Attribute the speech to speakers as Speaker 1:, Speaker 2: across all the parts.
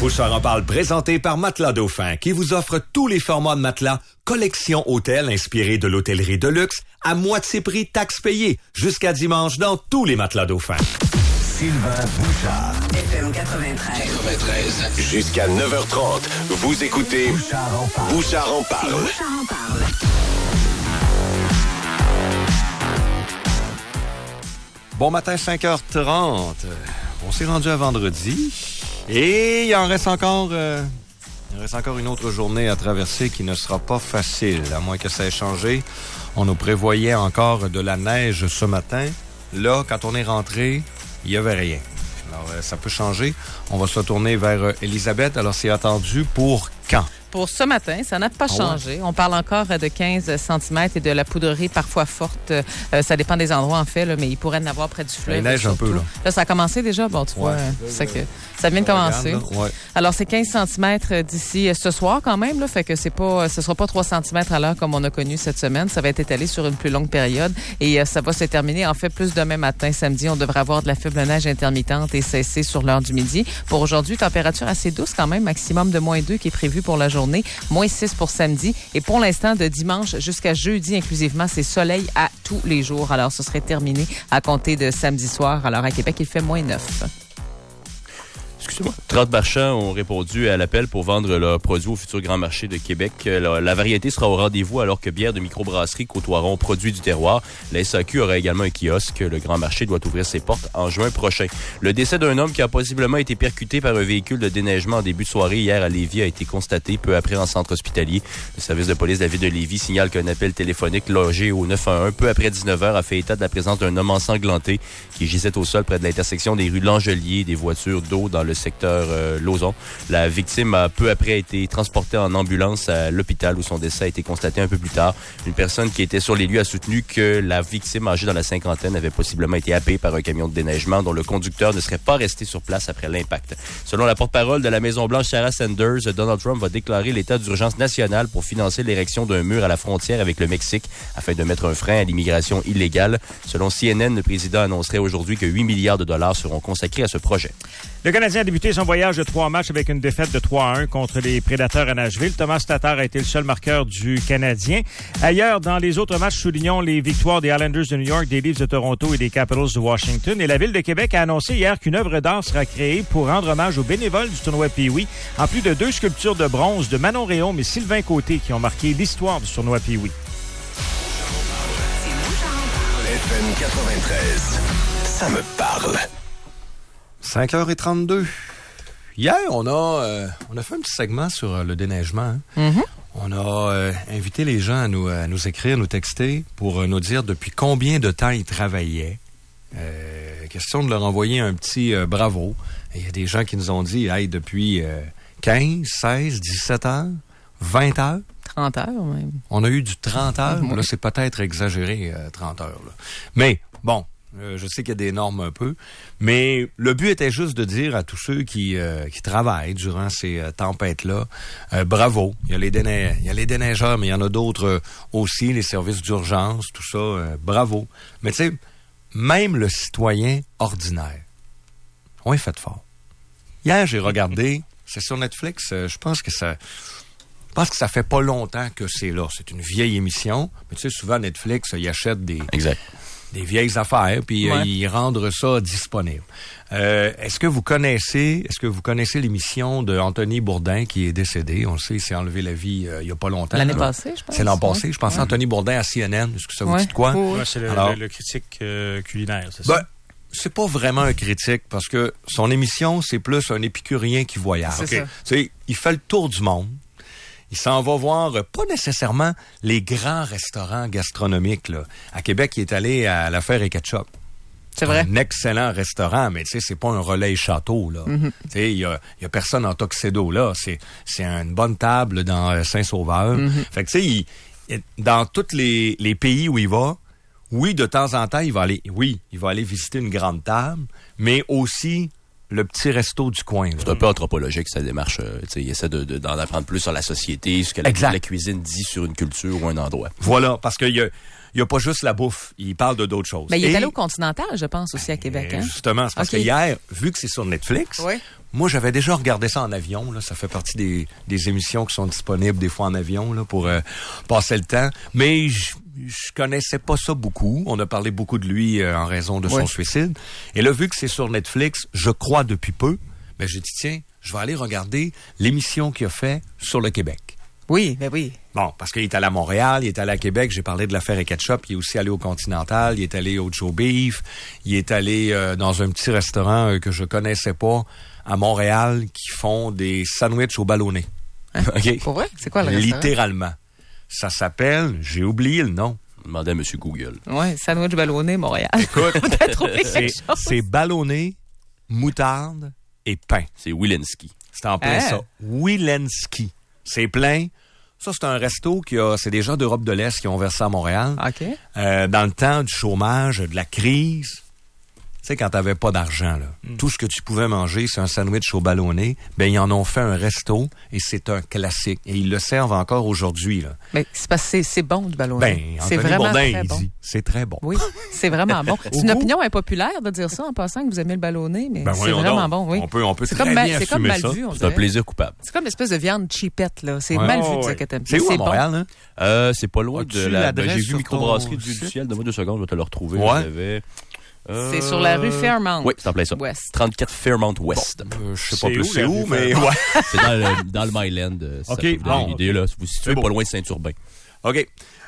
Speaker 1: Bouchard en parle présenté par Matelas Dauphin qui vous offre tous les formats de matelas collection hôtel inspirés de l'hôtellerie de luxe à moitié prix taxes payées jusqu'à dimanche dans tous les Matelas Dauphin.
Speaker 2: Sylvain Bouchard.
Speaker 3: FM 93.
Speaker 2: Jusqu'à 9h30, vous écoutez Bouchard en parle.
Speaker 1: Bon matin, 5h30. On s'est rendu à vendredi et il en reste encore une autre journée à traverser qui ne sera pas facile, à moins que ça ait changé. On nous prévoyait encore de la neige ce matin. Là, quand on est rentré, il n'y avait rien. Alors, ça peut changer. On va se tourner vers Elisabeth. Alors, c'est attendu pour quand?
Speaker 4: Pour ce matin, ça n'a pas changé. Ouais. On parle encore de 15 cm et de la poudrerie parfois forte. Ça dépend des endroits, en fait, là, mais il pourrait en avoir près du fleuve.
Speaker 1: Il neige un peu, là.
Speaker 4: Là, ça a commencé déjà. Bon, tu vois, c'est que ça vient de commencer.
Speaker 1: Ouais.
Speaker 4: Alors, c'est 15 cm d'ici ce soir, quand même, là. Fait que ce sera pas 3 cm à l'heure comme on a connu cette semaine. Ça va être étalé sur une plus longue période et ça va se terminer, en fait, plus demain matin, samedi. On devrait avoir de la faible neige intermittente et cesser sur l'heure du midi. Pour aujourd'hui, température assez douce quand même, maximum de -2 qui est prévu pour la journée. -6 pour samedi. Et pour l'instant, de dimanche jusqu'à jeudi inclusivement, c'est soleil à tous les jours. Alors, ce serait terminé à compter de samedi soir. Alors, à Québec, il fait -9.
Speaker 5: Excusez-moi. 30 marchands ont répondu à l'appel pour vendre leurs produits au futur Grand Marché de Québec. La variété sera au rendez-vous alors que bières de microbrasserie côtoieront produits du terroir. La SAQ aura également un kiosque. Le Grand Marché doit ouvrir ses portes en juin prochain. Le décès d'un homme qui a possiblement été percuté par un véhicule de déneigement en début de soirée hier à Lévis a été constaté peu après en centre hospitalier. Le service de police de la ville de Lévis signale qu'un appel téléphonique logé au 911 peu après 19h a fait état de la présence d'un homme ensanglanté qui gisait au sol près de l'intersection des rues Langelier et des voitures d'eau dans le secteur Lauson. La victime a peu après été transportée en ambulance à l'hôpital où son décès a été constaté un peu plus tard. Une personne qui était sur les lieux a soutenu que la victime âgée dans la cinquantaine avait possiblement été happée par un camion de déneigement dont le conducteur ne serait pas resté sur place après l'impact. Selon la porte-parole de la Maison-Blanche, Sarah Sanders, Donald Trump va déclarer l'état d'urgence national pour financer l'érection d'un mur à la frontière avec le Mexique afin de mettre un frein à l'immigration illégale. Selon CNN, le président annoncerait aujourd'hui que 8 milliards de dollars seront consacrés à ce projet.
Speaker 6: Le Canadien a débuté son voyage de 3 matchs avec une défaite de 3-1 contre les Prédateurs à Nashville. Thomas Tatar a été le seul marqueur du Canadien. Ailleurs, dans les autres matchs, soulignons les victoires des Islanders de New York, des Leafs de Toronto et des Capitals de Washington. Et la Ville de Québec a annoncé hier qu'une œuvre d'art sera créée pour rendre hommage aux bénévoles du tournoi Pee-Wee, en plus de 2 sculptures de bronze de Manon Réaume et Sylvain Côté qui ont marqué l'histoire du tournoi Pee-Wee.
Speaker 2: FM 93, ça me parle.
Speaker 1: 5h32. Hier, on a fait un petit segment sur le déneigement. Hein? Mm-hmm. On a invité les gens à nous écrire, nous texter pour nous dire depuis combien de temps ils travaillaient. Question de leur envoyer un petit bravo. Il y a des gens qui nous ont dit depuis 15, 16, 17 heures, 20 heures.
Speaker 4: 30 heures même.
Speaker 1: On a eu du 30 heures. Là, c'est peut-être exagéré, 30 heures. Là. Mais bon. Je sais qu'il y a des normes un peu, mais le but était juste de dire à tous ceux qui travaillent durant ces tempêtes-là, bravo. Il y a les déneigeurs, mais il y en a d'autres aussi, les services d'urgence, tout ça, bravo. Mais tu sais, même le citoyen ordinaire, on est fait fort. Hier, j'ai regardé, c'est sur Netflix, je pense que ça fait pas longtemps que c'est là. C'est une vieille émission, mais tu sais, souvent Netflix, ils achètent des vieilles affaires, puis ils rendent ça disponible. Est-ce que vous connaissez l'émission de Anthony Bourdin qui est décédé? On le sait, il s'est enlevé la vie il y a pas longtemps.
Speaker 4: L'année passée, je pense.
Speaker 1: C'est l'an passé. Je pense Anthony Bourdin à CNN. Est-ce que ça vous dit de quoi?
Speaker 6: Oui, c'est le critique culinaire, c'est ça?
Speaker 1: C'est pas vraiment un critique parce que son émission, c'est plus un épicurien qui voyage.
Speaker 4: C'est ça.
Speaker 1: Tu sais, il fait le tour du monde. Il s'en va voir, pas nécessairement les grands restaurants gastronomiques. Là. À Québec, il est allé à l'Affaire et Ketchup.
Speaker 4: C'est vrai.
Speaker 1: Un excellent restaurant, mais tu sais, c'est pas un relais château, là. Mm-hmm. Tu sais, il y a personne en tuxedo, là. C'est une bonne table dans Saint-Sauveur. Mm-hmm. Fait que tu sais, dans tous les pays où il va, oui, de temps en temps, il va aller visiter une grande table, mais aussi le petit resto du coin.
Speaker 5: C'est un peu anthropologique, sa démarche. Il essaie d'en apprendre plus sur la société, ce que la cuisine dit sur une culture ou un endroit.
Speaker 1: Voilà, parce qu'il y il n'y a pas juste la bouffe. Il parle de d'autres choses.
Speaker 4: Mais il est allé au Continental, je pense, aussi à Québec. Hein?
Speaker 1: Justement, c'est parce que hier, vu que c'est sur Netflix, moi, j'avais déjà regardé ça en avion. Là. Ça fait partie des émissions qui sont disponibles des fois en avion là, pour passer le temps. Mais je connaissais pas ça beaucoup. On a parlé beaucoup de lui en raison de son suicide. Et là, vu que c'est sur Netflix, je crois depuis peu, ben j'ai dit, tiens, je vais aller regarder l'émission qu'il a fait sur le Québec.
Speaker 4: Oui, ben oui.
Speaker 1: Bon, parce qu'il est allé à Montréal, il est allé à Québec, j'ai parlé de l'affaire Ketchup, il est aussi allé au Continental, il est allé au Joe Beef, il est allé dans un petit restaurant que je connaissais pas à Montréal qui font des sandwichs au ballonné.
Speaker 4: Hein? Okay. Pour vrai? C'est quoi le restaurant?
Speaker 1: Littéralement. Ça s'appelle, j'ai oublié le nom.
Speaker 5: Demandez à M. Google.
Speaker 4: Oui, sandwich ballonné Montréal.
Speaker 1: Écoute,
Speaker 4: t'as trouvé quelque chose?
Speaker 1: C'est ballonné, moutarde et pain.
Speaker 5: C'est Wilensky.
Speaker 1: C'est en plein ça. Wilensky. C'est plein. Ça, c'est un resto c'est des gens d'Europe de l'Est qui ont versé à Montréal.
Speaker 4: OK.
Speaker 1: Dans le temps du chômage, de la crise. Tu sais, quand t'avais pas d'argent, là, tout ce que tu pouvais manger, c'est un sandwich au ballonné. Ben, ils en ont fait un resto et c'est un classique. Et ils le servent encore aujourd'hui, là.
Speaker 4: Mais c'est parce que c'est bon, du ballonné.
Speaker 1: Ben,
Speaker 4: c'est
Speaker 1: Anthony
Speaker 4: vraiment
Speaker 1: Bourdin,
Speaker 4: très bon.
Speaker 1: dit, c'est très bon.
Speaker 4: Oui, c'est vraiment bon. C'est une opinion impopulaire de dire ça en passant que vous aimez le ballonné, mais c'est vraiment bon, oui.
Speaker 1: On peut très bien assumer
Speaker 4: comme mal
Speaker 1: ça.
Speaker 4: vu, on
Speaker 5: c'est un plaisir coupable.
Speaker 4: C'est comme une espèce de viande cheapette, là. C'est mal vu de dire que t'aimes.
Speaker 1: C'est où à Montréal,
Speaker 5: hein? C'est pas loin de la...
Speaker 1: l'adresse
Speaker 5: j'ai vu Microbrasserie du Ciel. Donne-moi 2 secondes, je vais te le retrouver.
Speaker 1: Ouais.
Speaker 4: C'est sur la rue Fairmount.
Speaker 5: Oui, c'est en plein ça.
Speaker 4: West.
Speaker 5: 34 Fairmount West.
Speaker 1: Je sais pas plus c'est où, mais
Speaker 5: c'est dans le Myland.
Speaker 1: OK,
Speaker 5: bon. L'idée, là, vous situez pas loin de Saint-Urbain.
Speaker 1: OK.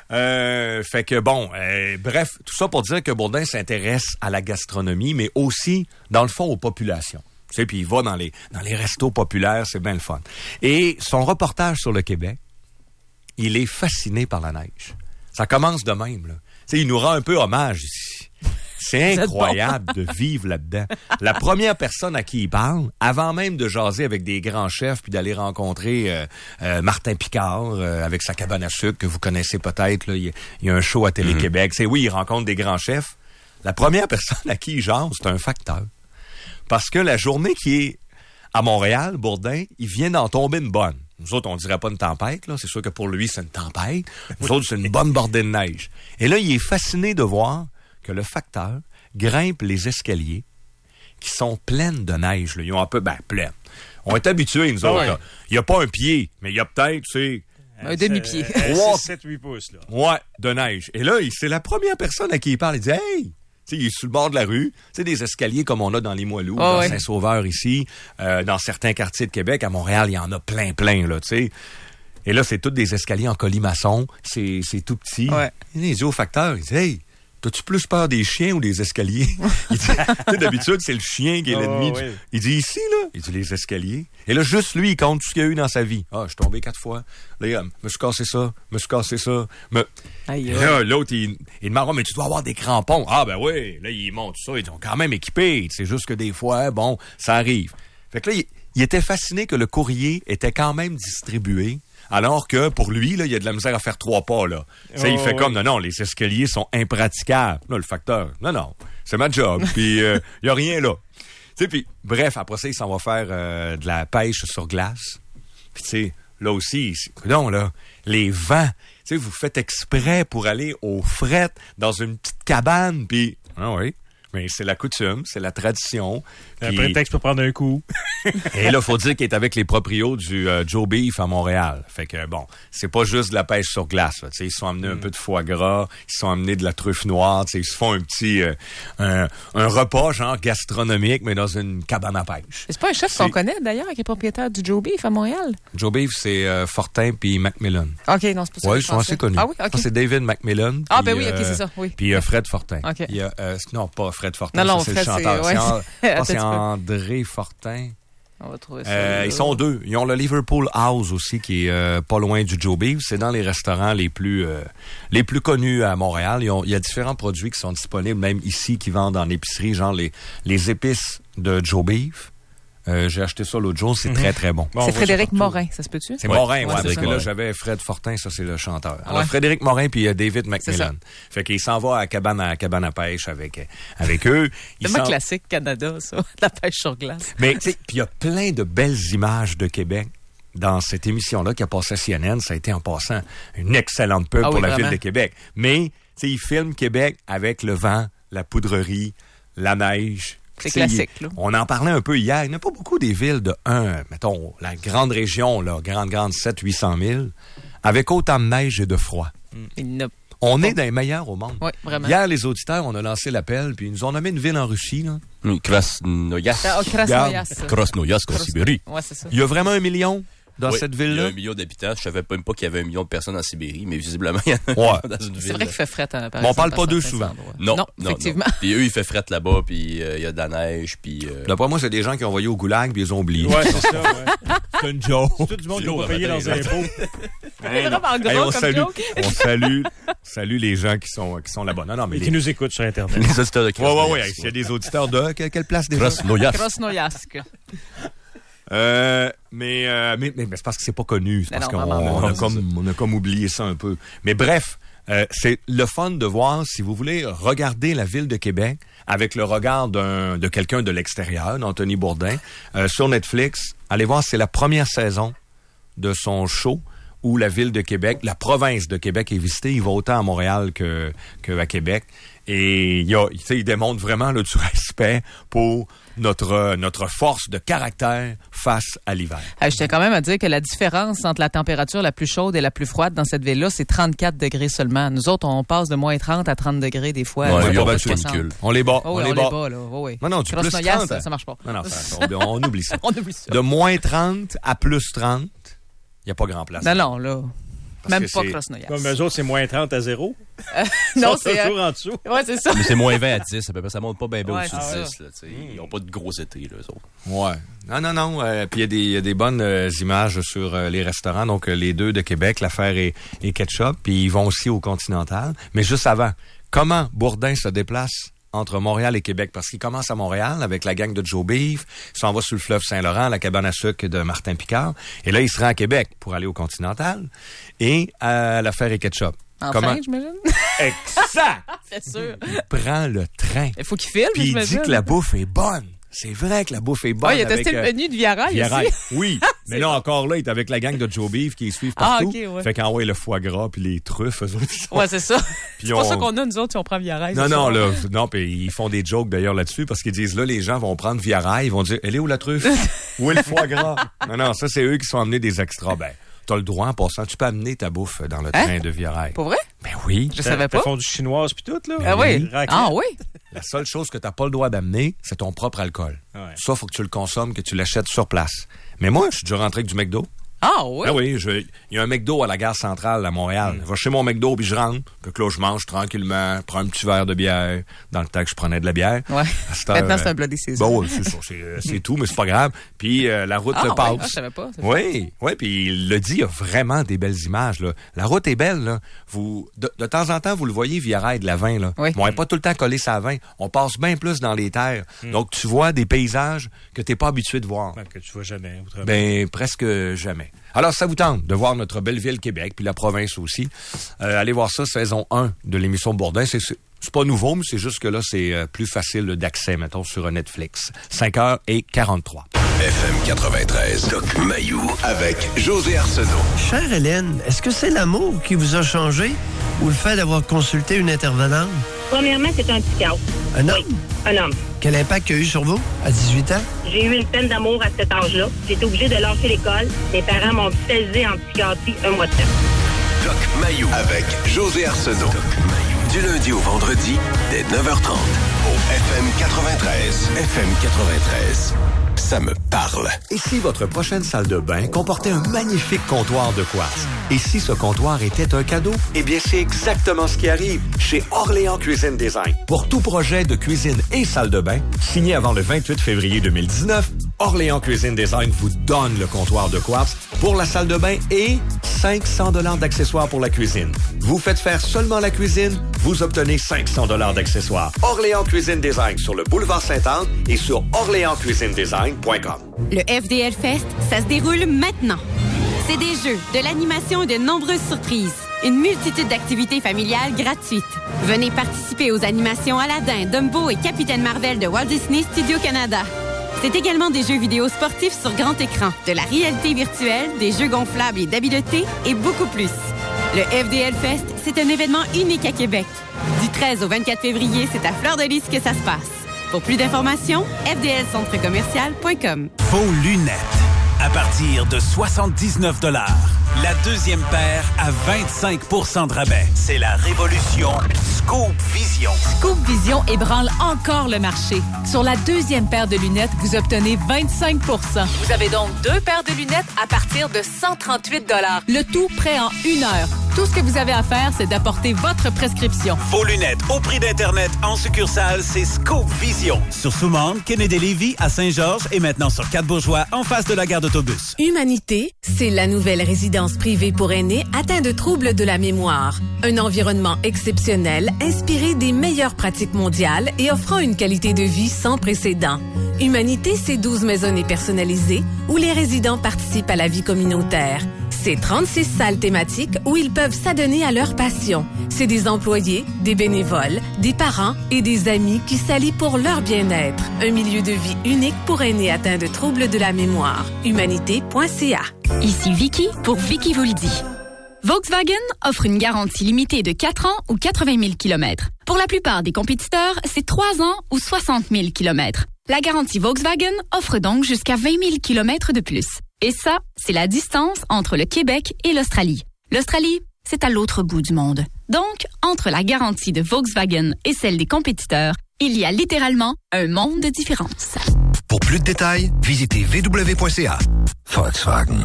Speaker 1: Fait que bon, bref, tout ça pour dire que Bourdin s'intéresse à la gastronomie, mais aussi, dans le fond, aux populations. Tu sais, puis il va dans les restos populaires, c'est bien le fun. Et son reportage sur le Québec, il est fasciné par la neige. Ça commence de même, là. Tu sais, il nous rend un peu hommage ici. C'est incroyable de vivre là-dedans. La première personne à qui il parle, avant même de jaser avec des grands chefs puis d'aller rencontrer Martin Picard avec sa cabane à sucre que vous connaissez peut-être, là, il y a un show à Télé-Québec. C'est oui, il rencontre des grands chefs. La première personne à qui il jase, c'est un facteur. Parce que la journée qui est à Montréal, Bourdin, il vient d'en tomber une bonne. Nous autres, on dirait pas une tempête, là. C'est sûr que pour lui, c'est une tempête. Nous autres, c'est une bonne bordée de neige. Et là, il est fasciné de voir que le facteur grimpe les escaliers qui sont pleines de neige. Là. Ils ont un peu, pleines. On est habitués, nous autres. Là. Il n'y a pas un pied, mais il y a peut-être, tu sais...
Speaker 4: Un demi-pied.
Speaker 6: 7-8 pouces, là.
Speaker 1: Ouais, de neige. Et là, c'est la première personne à qui il parle. Il dit, hey! Tu sais, il est sur le bord de la rue. Tu sais, des escaliers comme on a dans Limoilou, dans Saint-Sauveur ici, dans certains quartiers de Québec. À Montréal, il y en a plein, là, tu sais. Et là, c'est tous des escaliers en colimaçon. C'est tout petit.
Speaker 4: Ouais.
Speaker 1: Il dit au facteur, il dit, hey! T'as-tu plus peur des chiens ou des escaliers? Il dit, tu sais, d'habitude, c'est le chien qui est l'ennemi. Il dit, ici, là, il dit, les escaliers. Et là, juste lui, il compte tout ce qu'il y a eu dans sa vie. Ah, je suis tombé 4 fois. Là, me suis cassé ça,
Speaker 4: Aïe,
Speaker 1: là, l'autre, il demande, mais tu dois avoir des crampons. Ah, ben oui. Là, il monte ça. Ils sont quand même équipés. C'est juste que des fois, bon, ça arrive. Fait que là, il était fasciné que le courrier était quand même distribué. Alors que, pour lui, là, il y a de la misère à faire 3 pas, là. Il fait comme, non, les escaliers sont impraticables. Là, le facteur, non, c'est ma job. Puis, il y a rien là. Tu sais, puis, bref, après ça, il s'en va faire de la pêche sur glace. Puis, tu sais, là aussi, non, là, les vents. Tu sais, vous faites exprès pour aller au fret dans une petite cabane, puis, ah oui. Mais c'est la coutume, c'est la tradition.
Speaker 6: Un prétexte pour prendre un coup.
Speaker 1: Et là, faut dire qu'il est avec les proprios du Joe Beef à Montréal. Fait que, bon, c'est pas juste de la pêche sur glace. Là. Ils se sont amenés un peu de foie gras, ils se sont amenés de la truffe noire. Ils se font un petit un repas genre gastronomique, mais dans une cabane à pêche.
Speaker 4: C'est pas un chef qu'on connaît, d'ailleurs, qui est propriétaire du Joe Beef à Montréal?
Speaker 1: Joe Beef, c'est Fortin puis Macmillan.
Speaker 4: OK, non, c'est pas ça.
Speaker 1: Oui, ils sont assez connus.
Speaker 4: Ah oui, OK.
Speaker 1: C'est David Macmillan.
Speaker 4: Ah, ben oui, OK, c'est ça, oui.
Speaker 1: Puis Fred Fortin.
Speaker 4: OK.
Speaker 1: Il y a, non, pas Fred Fortin,
Speaker 4: non,
Speaker 1: c'est
Speaker 4: Fred,
Speaker 1: le chanteur.
Speaker 4: C'est
Speaker 1: André Fortin.
Speaker 4: On va trouver ça.
Speaker 1: Ils sont 2. Ils ont le Liverpool House aussi, qui est pas loin du Joe Beef. C'est dans les restaurants les plus connus à Montréal. Il y a différents produits qui sont disponibles, même ici, qui vendent en épicerie, genre les épices de Joe Beef. J'ai acheté ça l'autre jour, c'est très, très bon.
Speaker 4: C'est Frédéric Morin, ça se peut-tu?
Speaker 1: C'est Morin,
Speaker 4: ouais,
Speaker 1: parce que là, j'avais Fred Fortin, ça, c'est le chanteur. Alors, Frédéric Morin puis David Macmillan. Fait qu'il s'en va à cabane à pêche avec eux.
Speaker 4: C'est vraiment classique Canada, ça, la pêche sur glace.
Speaker 1: Mais, tu sais, puis il y a plein de belles images de Québec dans cette émission-là qui a passé à CNN. Ça a été, en passant, une excellente pub pour la ville de Québec. Mais, sais, ils filment Québec avec le vent, la poudrerie, la neige.
Speaker 4: C'est classique, là.
Speaker 1: On en parlait un peu hier. Il n'y a pas beaucoup des villes de mettons, la grande région, là, grande, 700-800 000, avec autant de neige et de froid. On est dans les meilleurs au monde.
Speaker 4: Oui, vraiment.
Speaker 1: Hier, les auditeurs, on a lancé l'appel, puis ils nous ont nommé une ville en Russie, là.
Speaker 5: Krasnoyarsk.
Speaker 4: Krasnoyarsk.
Speaker 5: En Sibérie.
Speaker 4: Ouais, c'est ça.
Speaker 1: Il y a vraiment 1 million dans cette
Speaker 5: Il y a
Speaker 1: ville-là.
Speaker 5: 1 million d'habitants. Je savais même pas qu'il y avait 1 million de personnes en Sibérie, mais visiblement, il y en a dans une ville.
Speaker 4: C'est vrai qu'il fait fret. Par
Speaker 1: on parle pas d'eux
Speaker 4: certains
Speaker 1: souvent.
Speaker 4: endroits.
Speaker 5: Non,
Speaker 4: effectivement.
Speaker 5: Puis eux, il fait fret là-bas, puis il y a de la neige, puis...
Speaker 1: D'après moi, c'est des gens qui ont envoyé au goulag, puis ils ont oublié.
Speaker 6: Ouais, c'est ça, ouais.
Speaker 1: C'est une joke.
Speaker 6: C'est tout du monde qui va payer leurs impôts.
Speaker 4: C'est vraiment gros
Speaker 1: on
Speaker 4: comme
Speaker 1: salue,
Speaker 4: joke.
Speaker 1: on salue les gens qui sont là-bas. Non, mais
Speaker 6: Et qui nous écoutent sur Internet.
Speaker 5: Les auditeurs de Krasnoyarsk.
Speaker 1: Ouais. S'il y a des auditeurs de quelle place déjà?
Speaker 4: Krasnoyarsk.
Speaker 1: Mais c'est parce que c'est pas connu. C'est parce
Speaker 4: Non,
Speaker 1: qu'on a comme oublié ça un peu. Mais bref, c'est le fun de voir, si vous voulez, regarder la ville de Québec avec le regard de quelqu'un de l'extérieur, d'Anthony Bourdin, sur Netflix. Allez voir, c'est la première saison de son show où la ville de Québec, la province de Québec est visitée. Il va autant à Montréal qu'à Québec. Et il démontre vraiment là, du respect pour notre force de caractère face à l'hiver.
Speaker 4: Je tiens quand même à dire que la différence entre la température la plus chaude et la plus froide dans cette ville-là, c'est 34 degrés seulement. Nous autres, on passe de moins 30 à 30 degrés des fois.
Speaker 5: Ouais,
Speaker 1: on
Speaker 5: pas
Speaker 1: bat on les bat.
Speaker 4: Oh,
Speaker 1: on les bat.
Speaker 4: Là. Oh, oui.
Speaker 1: Non, tu plus 30.
Speaker 4: Ça marche pas.
Speaker 1: Non, on oublie ça.
Speaker 4: On oublie ça.
Speaker 1: De moins 30 à plus 30, il n'y a pas grand place.
Speaker 4: Non, là.
Speaker 1: Parce
Speaker 4: même
Speaker 1: que
Speaker 4: pas
Speaker 1: c'est...
Speaker 4: Krasnoyarsk.
Speaker 6: Comme eux autres, c'est moins 30 à 0.
Speaker 4: Non,
Speaker 6: c'est
Speaker 4: c'est...
Speaker 6: toujours en dessous.
Speaker 4: Ouais, c'est ça.
Speaker 5: Mais c'est moins 20 à 10, à peu près. Ça monte pas bien
Speaker 4: Ouais,
Speaker 5: au-dessus
Speaker 4: c'est
Speaker 5: de
Speaker 4: ça.
Speaker 5: 10. Là, ils n'ont pas de gros été, là, eux autres.
Speaker 1: Ouais. Non. Puis il y a des bonnes images sur les restaurants. Donc, les deux de Québec, l'affaire et Ketchup. Puis ils vont aussi au Continental. Mais juste avant, comment Bourdin se déplace entre Montréal et Québec? Parce qu'il commence à Montréal avec la gang de Joe Beef. Il s'en va sur le fleuve Saint-Laurent, à la cabane à sucre de Martin Picard. Et là, il se rend à Québec pour aller au Continental. Et à l'affaire et Ketchup.
Speaker 4: Enfin, j'imagine.
Speaker 1: Exact!
Speaker 4: C'est sûr.
Speaker 1: Il prend le train.
Speaker 4: Il faut qu'il filme,
Speaker 1: Puis il
Speaker 4: j'imagine.
Speaker 1: dit que la bouffe est bonne. C'est vrai que la bouffe est bonne.
Speaker 4: Il a testé le menu de Viarail aussi.
Speaker 1: Oui, mais là, encore là, il est avec la gang de Joe Beef qui les suivent partout.
Speaker 4: Ah, OK, ouais.
Speaker 1: Fait qu'envoie le foie gras puis les truffes, eux autres.
Speaker 4: Ouais, c'est ça.
Speaker 1: Puis
Speaker 4: C'est pas ça qu'on a, nous autres, si on prend Viarail.
Speaker 1: Non, puis ils font des jokes d'ailleurs là-dessus parce qu'ils disent là, les gens vont prendre Viarail, ils vont dire, elle est où la truffe? Où est le foie gras? Non, ça, c'est eux qui sont amenés des extras. Ben, t'as le droit en passant. Tu peux amener ta bouffe dans le train de Viarail.
Speaker 4: Pour vrai?
Speaker 1: Ben oui.
Speaker 4: Je savais pas.
Speaker 6: Ils font du chinoise puis tout, là.
Speaker 4: Ah oui?
Speaker 6: Raclette.
Speaker 4: Ah oui?
Speaker 1: La seule chose que t'as pas le droit d'amener, c'est ton propre alcool.
Speaker 6: Ouais.
Speaker 1: Ça, faut que tu le consommes, que tu l'achètes sur place. Mais moi, je suis déjà rentré avec du McDo.
Speaker 4: Ah oui?
Speaker 1: Ah oui, il y a un McDo à la gare centrale à Montréal. Je vais chez mon McDo, puis je rentre. Puis que là, je mange tranquillement, prends un petit verre de bière, dans le temps que je prenais de la bière.
Speaker 4: Ouais.
Speaker 1: À cette heure,
Speaker 4: Maintenant, c'est un Bloody Caesar.
Speaker 1: Bon, oui, c'est ça. C'est tout, mais c'est pas grave. Puis la route passe.
Speaker 4: Ouais. Ah, je savais pas.
Speaker 1: Oui, puis il le dit, il y a vraiment des belles images. Là. La route est belle. Là. De temps en temps, vous le voyez via rail de la 20. Là.
Speaker 4: Oui.
Speaker 1: Bon, on n'est pas tout le temps collé sur la 20. On passe bien plus dans les terres. Donc, tu vois des paysages que tu n'es pas habitué de voir.
Speaker 6: Ouais, que tu vois jamais. Autrement.
Speaker 1: Ben, presque jamais. Alors, ça vous tente de voir notre belle ville Québec, puis la province aussi. Allez voir ça, saison 1 de l'émission Bourdin. C'est pas nouveau, mais c'est juste que là, c'est plus facile d'accès, mettons, sur Netflix. 5h43.
Speaker 2: FM 93, Doc Mayou avec José Arsenault.
Speaker 7: Chère Hélène, est-ce que c'est l'amour qui vous a changé ou le fait d'avoir consulté une intervenante?
Speaker 8: Premièrement, c'est un petit chaos.
Speaker 7: Un homme?
Speaker 8: Un homme.
Speaker 7: Quel impact il y a eu sur vous à 18 ans?
Speaker 8: J'ai eu une peine d'amour à cet âge-là. J'ai été obligée de lâcher l'école. Mes parents m'ont hospitalisé en psychiatrie un mois de temps.
Speaker 2: Doc Mayou avec José Arsenault. Du lundi au vendredi, dès 9h30. Au FM 93. FM 93. Ça me parle.
Speaker 1: Et si votre prochaine salle de bain comportait un magnifique comptoir de quartz? Et si ce comptoir était un cadeau? Eh bien, c'est exactement ce qui arrive chez Orléans Cuisine Design. Pour tout projet de cuisine et salle de bain, signé avant le 28 février 2019, Orléans Cuisine Design vous donne le comptoir de quartz pour la salle de bain et 500 $ d'accessoires pour la cuisine. Vous faites faire seulement la cuisine, vous obtenez 500 $ d'accessoires. Orléans Cuisine Design sur le boulevard Sainte-Anne et sur orléanscuisinedesign.com.
Speaker 9: Le FDL Fest, ça se déroule maintenant. C'est des jeux, de l'animation et de nombreuses surprises. Une multitude d'activités familiales gratuites. Venez participer aux animations Aladdin, Dumbo et Capitaine Marvel de Walt Disney Studio Canada. C'est également des jeux vidéo sportifs sur grand écran, de la réalité virtuelle, des jeux gonflables et d'habileté et beaucoup plus. Le FDL Fest, c'est un événement unique à Québec. Du 13 au 24 février, c'est à Fleur-de-Lys que ça se passe. Pour plus d'informations, fdlcentrecommercial.com.
Speaker 10: Vos lunettes, à partir de 79 $. La deuxième paire à 25 % de rabais. C'est la révolution Scoop Vision.
Speaker 11: Scoop Vision ébranle encore le marché. Sur la deuxième paire de lunettes, vous obtenez 25 %. Vous avez donc 2 paires de lunettes à partir de 138 $. Le tout prêt en 1 heure. Tout ce que vous avez à faire, c'est d'apporter votre prescription.
Speaker 10: Vos lunettes au prix d'Internet en succursale, c'est Scoop Vision. Sur Soumande, Kennedy-Lévis, à Saint-Georges et maintenant sur 4 Bourgeois, en face de la gare d'autobus.
Speaker 12: Humanité, c'est la nouvelle résidence privée pour aînés atteints de troubles de la mémoire. Un environnement exceptionnel, inspiré des meilleures pratiques mondiales et offrant une qualité de vie sans précédent. Humanité, c'est 12 maisonnées personnalisées où les résidents participent à la vie communautaire. C'est 36 salles thématiques où ils peuvent s'adonner à leur passion. C'est des employés, des bénévoles, des parents et des amis qui s'allient pour leur bien-être. Un milieu de vie unique pour aînés atteints de troubles de la mémoire. Humanité.ca.
Speaker 13: Ici Vicky pour Vicky vous le dit. Volkswagen offre une garantie limitée de 4 ans ou 80 000 km. Pour la plupart des compétiteurs, c'est 3 ans ou 60 000 km. La garantie Volkswagen offre donc jusqu'à 20 000 km de plus. Et ça, c'est la distance entre le Québec et l'Australie. L'Australie, c'est à l'autre bout du monde. Donc, entre la garantie de Volkswagen et celle des compétiteurs, il y a littéralement un monde de différence.
Speaker 14: Pour plus de détails, visitez vw.ca. Volkswagen.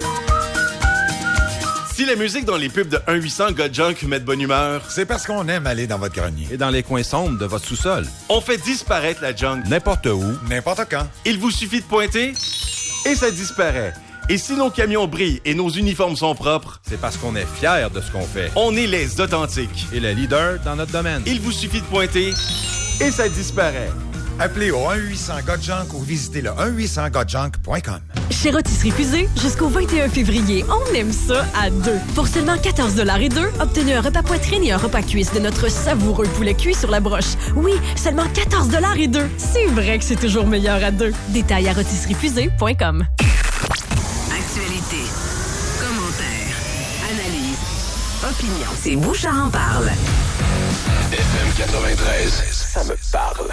Speaker 15: Si la musique dans les pubs de 1-800 Got Junk met de bonne humeur,
Speaker 16: c'est parce qu'on aime aller dans votre grenier.
Speaker 17: Et dans les coins sombres de votre sous-sol.
Speaker 15: On fait disparaître la junk.
Speaker 17: N'importe où.
Speaker 16: N'importe quand.
Speaker 15: Il vous suffit de pointer et ça disparaît. Et si nos camions brillent et nos uniformes sont propres,
Speaker 17: c'est parce qu'on est fiers de ce qu'on fait.
Speaker 15: On est les authentiques.
Speaker 17: Et les leaders dans notre domaine.
Speaker 15: Il vous suffit de pointer et ça disparaît.
Speaker 16: Appelez au 1-800-GOT-JUNK ou visitez le 1-800-GOTJUNK.com.
Speaker 18: Chez Rôtisserie Fusée, jusqu'au 21 février, on aime ça à 2. Pour seulement 14 $ et 2, obtenez un repas poitrine et un repas cuisse de notre savoureux poulet cuit sur la broche. Oui, seulement 14 $ et 2. C'est vrai que c'est toujours meilleur à 2. Détails à rôtisseriefusée.com.
Speaker 3: Actualité, commentaires, analyse, opinion. C'est Bouchard en parle.
Speaker 2: FM 93, ça me parle.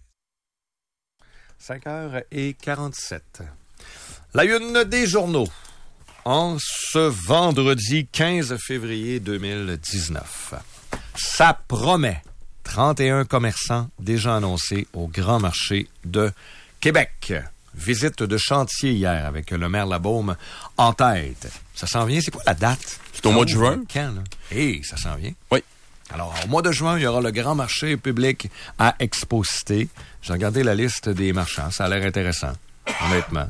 Speaker 1: 5h47. La une des journaux en ce vendredi 15 février 2019. Ça promet. 31 commerçants déjà annoncés au Grand Marché de Québec. Visite de chantier hier avec le maire Labaume en tête. Ça s'en vient. C'est quoi la date?
Speaker 5: C'est au mois de juin.
Speaker 1: Quand, là? Hey, ça s'en vient.
Speaker 5: Oui.
Speaker 1: Alors, au mois de juin, il y aura le grand marché public à Expo-Cité. J'ai regardé la liste des marchands. Ça a l'air intéressant, honnêtement.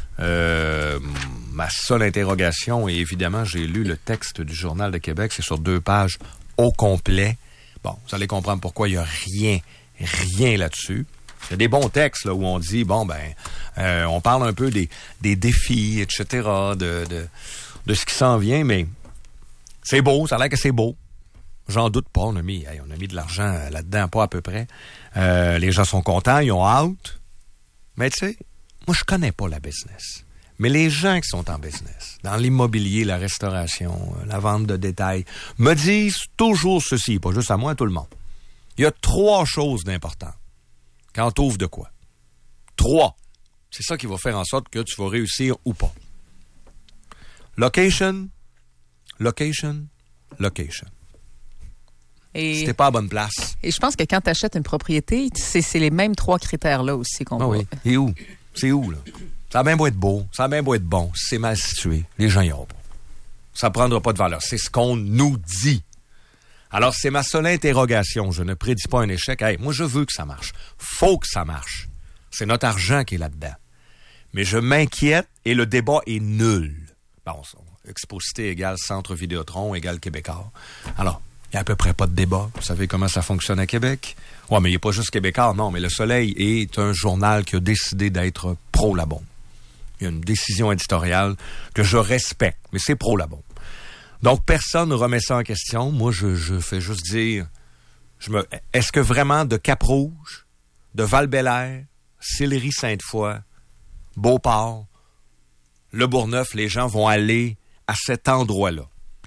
Speaker 1: Ma seule interrogation, et évidemment, j'ai lu le texte du Journal de Québec. C'est sur 2 pages au complet. Bon, vous allez comprendre pourquoi il n'y a rien là-dessus. Il y a des bons textes là, où on dit, on parle un peu des défis, etc., de ce qui s'en vient, mais c'est beau, ça a l'air que c'est beau. J'en doute pas, on a mis de l'argent là-dedans, pas à peu près. Les gens sont contents, ils ont hâte. Mais tu sais, moi je connais pas la business. Mais les gens qui sont en business, dans l'immobilier, la restauration, la vente de détail, me disent toujours ceci, pas juste à moi, à tout le monde. Il y a 3 choses d'importantes quand tu ouvres de quoi. 3. C'est ça qui va faire en sorte que tu vas réussir ou pas. Location, location, location.
Speaker 4: Et,
Speaker 1: si t'es pas à bonne place.
Speaker 4: Et je pense que quand tu achètes une propriété, c'est les mêmes 3 critères-là aussi qu'on voit.
Speaker 1: Oui. Et où? C'est où, là? Ça a bien beau être beau, ça a bien beau être bon. Si c'est mal situé, les gens y auront pas. Ça prendra pas de valeur. C'est ce qu'on nous dit. Alors, c'est ma seule interrogation. Je ne prédis pas un échec. Hey, moi, je veux que ça marche. Faut que ça marche. C'est notre argent qui est là-dedans. Mais je m'inquiète et le débat est nul. Bon, Expo-Cité égale Centre Vidéotron égale Québécois. Alors, il n'y a à peu près pas de débat. Vous savez comment ça fonctionne à Québec? Ouais, mais il n'est pas juste Québécois, non. Mais Le Soleil est un journal qui a décidé d'être pro-Labaume. Il y a une décision éditoriale que je respecte, mais c'est pro-Labaume. Donc, personne ne remet ça en question. Moi, je fais juste dire, est-ce que vraiment de Cap-Rouge, de Val-Bélair, Sillery-Sainte-Foy, Beauport, Le Bourgneuf, les gens vont aller à cet endroit-là?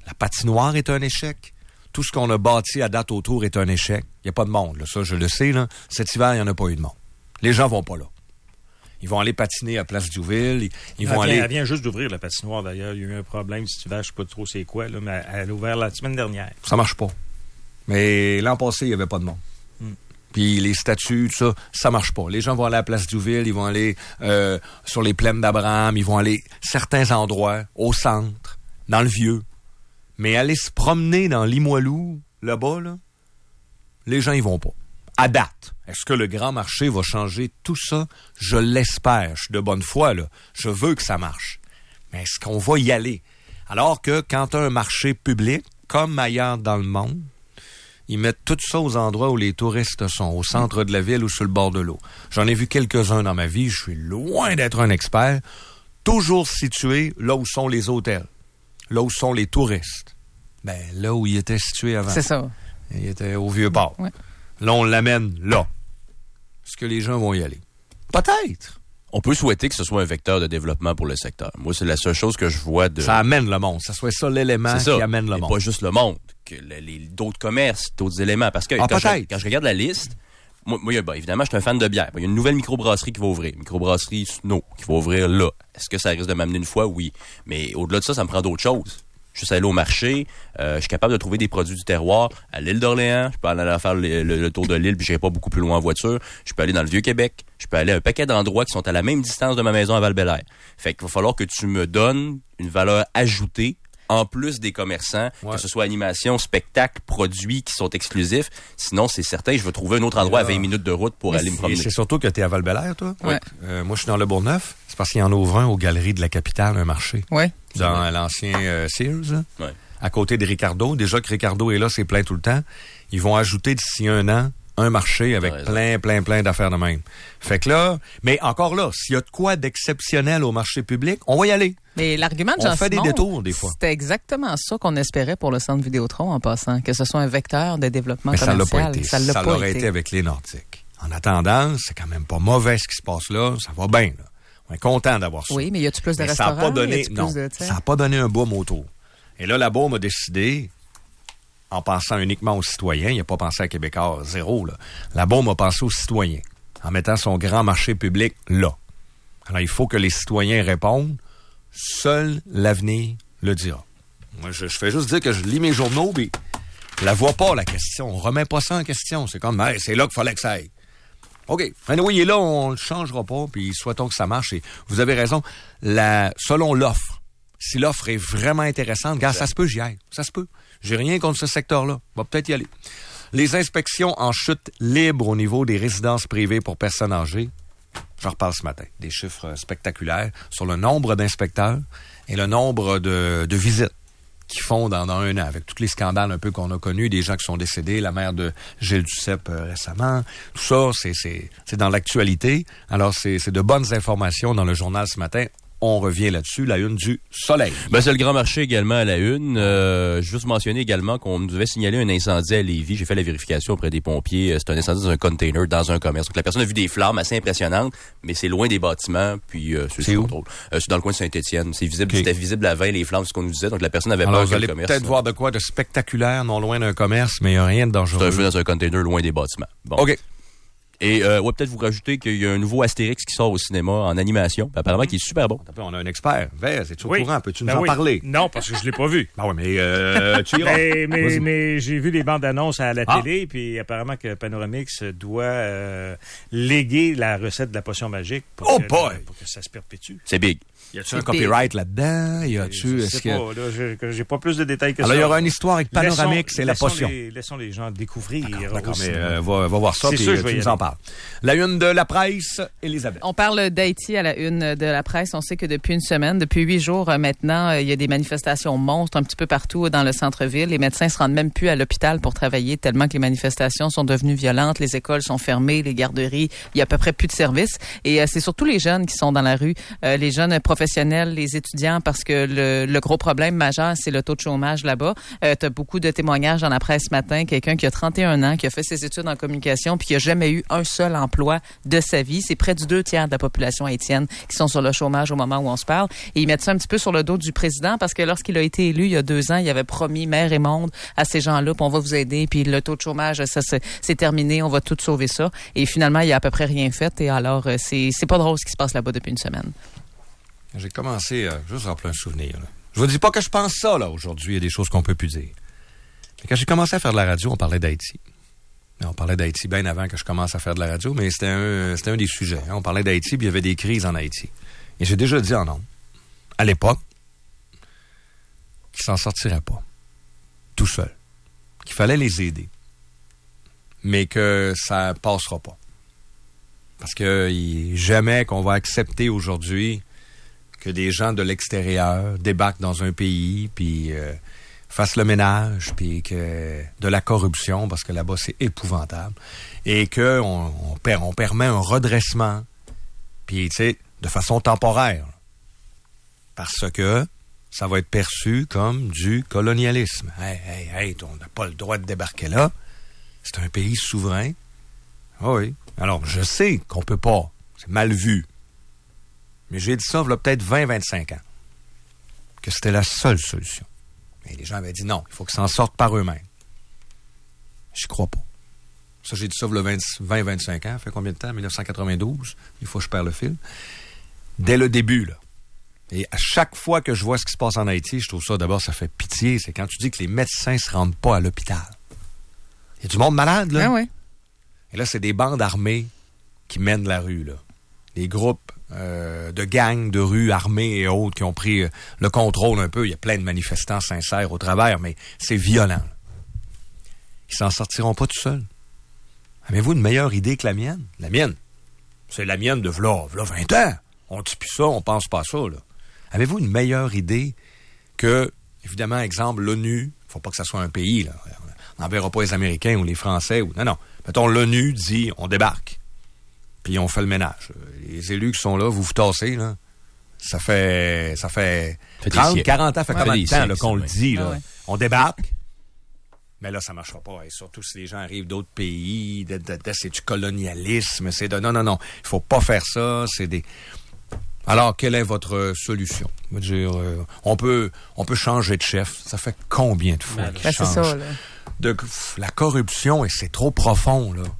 Speaker 1: La patinoire est un échec. Tout ce qu'on a bâti à date autour est un échec. Il n'y a pas de monde, là. Ça, je le sais, là. Cet hiver, il n'y en a pas eu de monde. Les gens vont pas là. Ils vont aller patiner à Place Diouville.
Speaker 6: Elle vient juste d'ouvrir, la patinoire, d'ailleurs. Il y a eu un problème cet hiver, je ne sais pas trop c'est quoi, là, mais elle a ouvert la semaine dernière.
Speaker 1: Ça marche pas. Mais l'an passé, il n'y avait pas de monde. Puis les statues, tout ça, ça marche pas. Les gens vont aller à Place Diouville, ils vont aller sur les plaines d'Abraham, ils vont aller certains endroits, au centre, dans le Vieux. Mais aller se promener dans Limoilou, là-bas, là, les gens y vont pas. À date. Est-ce que le grand marché va changer tout ça? Je l'espère. Je suis de bonne foi, là. Je veux que ça marche. Mais est-ce qu'on va y aller? Alors que quand tu as un marché public, comme ailleurs dans le monde, ils mettent tout ça aux endroits où les touristes sont, au centre de la ville ou sur le bord de l'eau. J'en ai vu quelques-uns dans ma vie. Je suis loin d'être un expert. Toujours situé là où sont les hôtels, là où sont les touristes. Ben, là où il était situé avant.
Speaker 4: C'est ça.
Speaker 1: Il était au Vieux-Port.
Speaker 4: Ouais.
Speaker 1: Là, on l'amène là. Est-ce que les gens vont y aller? Peut-être.
Speaker 5: On peut souhaiter que ce soit un vecteur de développement pour le secteur. Moi, c'est la seule chose que je vois de...
Speaker 1: Ça amène le monde. Ça soit ça l'élément qui amène le monde.
Speaker 5: Pas juste le monde. Que d'autres commerces, d'autres éléments. Parce que quand je regarde la liste, moi évidemment, je suis un fan de bière. Il y a une nouvelle microbrasserie qui va ouvrir. Microbrasserie Snow qui va ouvrir là. Est-ce que ça risque de m'amener une fois? Oui. Mais au-delà de ça, ça me prend d'autres choses. Juste aller au marché, je suis capable de trouver des produits du terroir à l'île d'Orléans, je peux aller faire le tour de l'île puis j'irai pas beaucoup plus loin en voiture, je peux aller dans le Vieux-Québec, je peux aller à un paquet d'endroits qui sont à la même distance de ma maison à Val-Bélair. Fait qu'il va falloir que tu me donnes une valeur ajoutée en plus des commerçants, que ce soit animation, spectacle, produits qui sont exclusifs. Sinon, c'est certain, je vais trouver un autre endroit à 20 minutes de route pour aller me promener.
Speaker 1: C'est surtout que tu es à Val-Bélair, toi?
Speaker 4: Oui.
Speaker 1: Moi, je suis dans le Bourgneuf. C'est parce qu'il y en ouvre un aux Galeries de la Capitale, un marché.
Speaker 4: Oui.
Speaker 1: Dans l'ancien Sears.
Speaker 5: Oui.
Speaker 1: À côté de Ricardo. Déjà que Ricardo est là, c'est plein tout le temps. Ils vont ajouter d'ici un an un marché avec plein d'affaires de même. Fait que là, mais encore là, s'il y a de quoi d'exceptionnel au marché public, on va y aller.
Speaker 4: Mais l'argument de
Speaker 1: Jean-Simon,
Speaker 4: fait
Speaker 1: des détours des fois.
Speaker 4: C'était exactement ça qu'on espérait pour le centre Vidéotron en passant, que ce soit un vecteur de développement commercial.
Speaker 1: Ça l'a pas été. Ça
Speaker 4: pas
Speaker 1: l'aurait été avec les Nordiques. En attendant, c'est quand même pas mauvais ce qui se passe là. Ça va bien, là. On est content d'avoir ça.
Speaker 4: Oui, mais y a-tu plus de restaurants?
Speaker 1: Ça n'a pas donné, ça n'a pas donné un boom autour. Et là, la Beaume a décidé, en pensant uniquement aux citoyens, il n'a pas pensé à Québécois, zéro, là. La Beaume a pensé aux citoyens, en mettant son grand marché public là. Alors, il faut que les citoyens répondent. Seul l'avenir le dira. Moi, je fais juste dire que je lis mes journaux, puis je la vois pas, la question. On remet pas ça en question. C'est comme, hey, c'est là qu'il fallait que ça aille. OK. Anyway, il est là, on le changera pas, puis souhaitons que ça marche. Et vous avez raison, selon l'offre, si l'offre est vraiment intéressante, regarde, ça se peut, j'y aille. Ça se peut. J'ai rien contre ce secteur-là. On va peut-être y aller. Les inspections en chute libre au niveau des résidences privées pour personnes âgées, j'en reparle ce matin. Des chiffres spectaculaires sur le nombre d'inspecteurs et le nombre de visites qu'ils font dans un an, avec tous les scandales un peu qu'on a connus, des gens qui sont décédés, la mère de Gilles Duceppe récemment. Tout ça, c'est dans l'actualité. Alors, c'est de bonnes informations dans le journal ce matin. On revient là-dessus, la une du Soleil.
Speaker 5: Ben, c'est le grand marché également à la une. Je veux juste mentionner également qu'on devait signaler un incendie à Lévis. J'ai fait la vérification auprès des pompiers. C'est un incendie dans un container, dans un commerce. Donc, la personne a vu des flammes assez impressionnantes, mais c'est loin des bâtiments. Puis,
Speaker 1: c'est où?
Speaker 5: C'est dans le coin de Saint-Étienne. C'est visible. Okay. C'était visible la veille, les flammes, c'est ce qu'on nous disait. Donc, la personne avait
Speaker 1: peur
Speaker 5: que
Speaker 1: le commerce. Peut-être voir de quoi de spectaculaire, non loin d'un commerce, mais il n'y a rien de dangereux.
Speaker 5: C'est un feu dans un container, loin des bâtiments. Bon.
Speaker 1: OK.
Speaker 5: Et ouais, peut-être vous rajouter qu'il y a un nouveau Astérix qui sort au cinéma en animation. Apparemment, qui est super bon.
Speaker 1: On a un expert. Vez, es-tu au courant? Peux-tu nous en parler?
Speaker 6: Non, parce que je l'ai pas vu.
Speaker 1: Ah oui, mais tu iras.
Speaker 6: Mais j'ai vu des bandes annonces à la télé, puis apparemment que Panoramix doit léguer la recette de la potion magique pour que ça se perpétue.
Speaker 5: C'est big.
Speaker 1: Y a-tu un copyright là-dedans?
Speaker 6: Je sais pas, là, j'ai pas plus de détails que ça.
Speaker 1: Alors, il y aura une histoire avec Panoramix et la potion.
Speaker 6: Laissons les gens découvrir.
Speaker 1: D'accord, mais va voir ça, puis tu nous en parles. La une de la presse, Elisabeth.
Speaker 4: On parle d'Haïti à la une de la presse. On sait que depuis une semaine, depuis 8 jours maintenant, il y a des manifestations monstres un petit peu partout dans le centre-ville. Les médecins se rendent même plus à l'hôpital pour travailler tellement que les manifestations sont devenues violentes. Les écoles sont fermées, les garderies, il y a à peu près plus de services. Et c'est surtout les jeunes qui sont dans la rue, les jeunes professionnels, les étudiants, parce que le gros problème majeur, c'est le taux de chômage là-bas. Tu as beaucoup de témoignages dans la presse ce matin. Quelqu'un qui a 31 ans, qui a fait ses études en communication, puis qui a jamais eu un seul emploi de sa vie. C'est près du 2/3 de la population haïtienne qui sont sur le chômage au moment où on se parle. Et ils mettent ça un petit peu sur le dos du président parce que lorsqu'il a été élu il y a 2 ans, il avait promis mer et monde à ces gens-là, puis on va vous aider, puis le taux de chômage, ça c'est terminé, on va tout sauver ça. Et finalement, il a à peu près rien fait. Et alors, c'est pas drôle ce qui se passe là-bas depuis une semaine.
Speaker 1: J'ai commencé, juste rappeler un souvenir. Là. Je vous dis pas que je pense ça, là, aujourd'hui. Il y a des choses qu'on peut plus dire. Mais quand j'ai commencé à faire de la radio, on parlait d'Haïti. On parlait d'Haïti bien avant que je commence à faire de la radio, mais c'était un des sujets. On parlait d'Haïti, puis il y avait des crises en Haïti. Et j'ai déjà dit en ondes, à l'époque, qu'ils s'en sortiraient pas, tout seul. Qu'il fallait les aider. Mais que ça passera pas. Parce que jamais qu'on va accepter aujourd'hui que des gens de l'extérieur débarquent dans un pays, puis fassent le ménage, puis que de la corruption, parce que là-bas, c'est épouvantable, et qu'on permet un redressement, puis, tu sais, de façon temporaire. Parce que ça va être perçu comme du colonialisme. Hey, on n'a pas le droit de débarquer là. C'est un pays souverain. Ah oui. Alors, je sais qu'on peut pas. C'est mal vu. Mais j'ai dit ça, il y a peut-être 20-25 ans, que c'était la seule solution. Mais les gens avaient dit non, il faut qu'ils s'en sortent par eux-mêmes. J'y crois pas. Ça, j'ai dit ça, il y a 20-25 ans. Ça fait combien de temps? 1992. Il faut que je perde le fil. Dès le début, là. Et à chaque fois que je vois ce qui se passe en Haïti, je trouve ça, d'abord, ça fait pitié. C'est quand tu dis que les médecins se rendent pas à l'hôpital. Il y a du monde malade, là.
Speaker 4: Ah oui.
Speaker 1: Et là, c'est des bandes armées qui mènent la rue, là. Des groupes de gangs de rue armés et autres qui ont pris le contrôle un peu. Il y a plein de manifestants sincères au travers, mais c'est violent. Ils s'en sortiront pas tout seuls. Avez-vous une meilleure idée que la mienne? La mienne, c'est la mienne de v'là 20 ans. On dit plus ça, on pense pas à ça, là. Avez-vous une meilleure idée que, évidemment, exemple, l'ONU, faut pas que ça soit un pays, là. On n'enverra pas les Américains ou les Français. Non. Mettons, l'ONU dit, on débarque. Puis on fait le ménage. Les élus qui sont là, vous tassez, là. Ça fait 30, 40 ans, ça fait combien de temps là, qu'on le dit, là? Ouais. On débarque. Mais là, ça marchera pas. Et surtout si les gens arrivent d'autres pays, c'est du colonialisme, c'est de... Non. Il faut pas faire ça, c'est des... Alors, quelle est votre solution? Je veux dire, on peut changer de chef. Ça fait combien de fois qu'il change?
Speaker 4: C'est ça, là.
Speaker 1: La corruption, et c'est trop profond, là.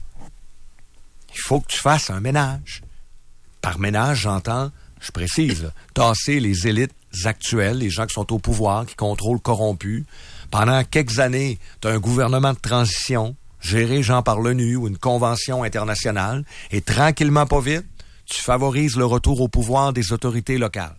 Speaker 1: Il faut que tu fasses un ménage. Par ménage, j'entends, je précise, là, tasser les élites actuelles, les gens qui sont au pouvoir, qui contrôlent corrompus. Pendant quelques années, tu as un gouvernement de transition, géré genre par l'ONU ou une convention internationale, et tranquillement, pas vite, tu favorises le retour au pouvoir des autorités locales.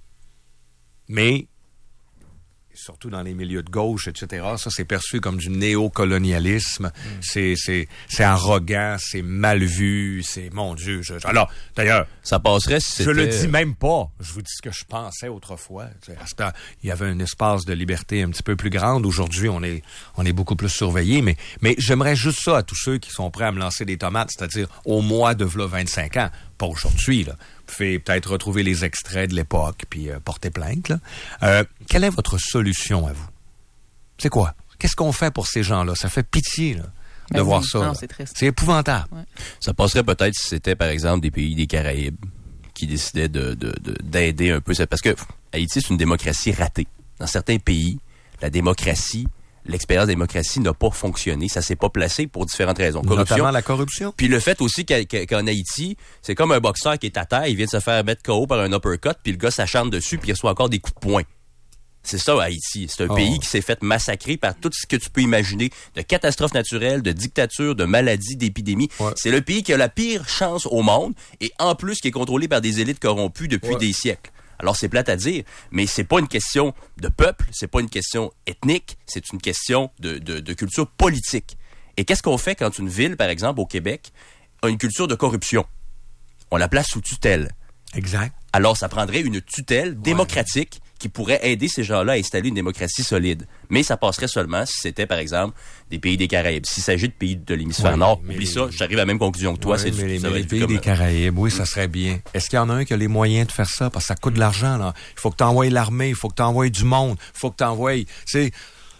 Speaker 1: Mais, surtout dans les milieux de gauche, etc., ça, c'est perçu comme du néocolonialisme. C'est arrogant, c'est mal vu, c'est... Mon Dieu. Alors, d'ailleurs...
Speaker 5: Ça passerait si c'était...
Speaker 1: Je le dis même pas. Je vous dis ce que je pensais autrefois. Il y avait un espace de liberté un petit peu plus grande. Aujourd'hui, on est beaucoup plus surveillé. Mais j'aimerais juste ça à tous ceux qui sont prêts à me lancer des tomates, c'est-à-dire au mois de v'là 25 ans. Pas aujourd'hui, là. Vous pouvez peut-être retrouver les extraits de l'époque puis porter plainte, là. Quelle est votre solution à vous? C'est quoi? Qu'est-ce qu'on fait pour ces gens-là? Ça fait pitié, là, de voir ça.
Speaker 4: Non, c'est triste.
Speaker 1: C'est épouvantable.
Speaker 5: Ouais. Ça passerait peut-être si c'était, par exemple, des pays des Caraïbes qui décidaient d'aider un peu. Parce que Haïti, c'est une démocratie ratée. Dans certains pays, l'expérience de démocratie n'a pas fonctionné. Ça s'est pas placé pour différentes raisons.
Speaker 1: Notamment la corruption.
Speaker 5: Puis le fait aussi qu'en Haïti, c'est comme un boxeur qui est à terre, il vient de se faire mettre KO par un uppercut, puis le gars s'acharne dessus, puis il reçoit encore des coups de poing. C'est ça, Haïti. C'est un pays qui s'est fait massacrer par tout ce que tu peux imaginer de catastrophes naturelles, de dictatures, de maladies, d'épidémies. Ouais. C'est le pays qui a la pire chance au monde et en plus qui est contrôlé par des élites corrompues depuis des siècles. Alors, c'est plate à dire, mais c'est pas une question de peuple, c'est pas une question ethnique, c'est une question de culture politique. Et qu'est-ce qu'on fait quand une ville, par exemple, au Québec, a une culture de corruption? On la place sous tutelle.
Speaker 1: Exact.
Speaker 5: Alors, ça prendrait une tutelle démocratique qui pourrait aider ces gens-là à installer une démocratie solide. Mais ça passerait seulement si c'était, par exemple, des pays des Caraïbes. S'il s'agit de pays de l'hémisphère nord, oublie ça, j'arrive à la même conclusion que toi.
Speaker 1: Les pays des Caraïbes, oui, ça serait bien. Est-ce qu'il y en a un qui a les moyens de faire ça? Parce que ça coûte de l'argent, là. Il faut que tu envoies l'armée, il faut que tu envoies du monde, il faut que tu envoies...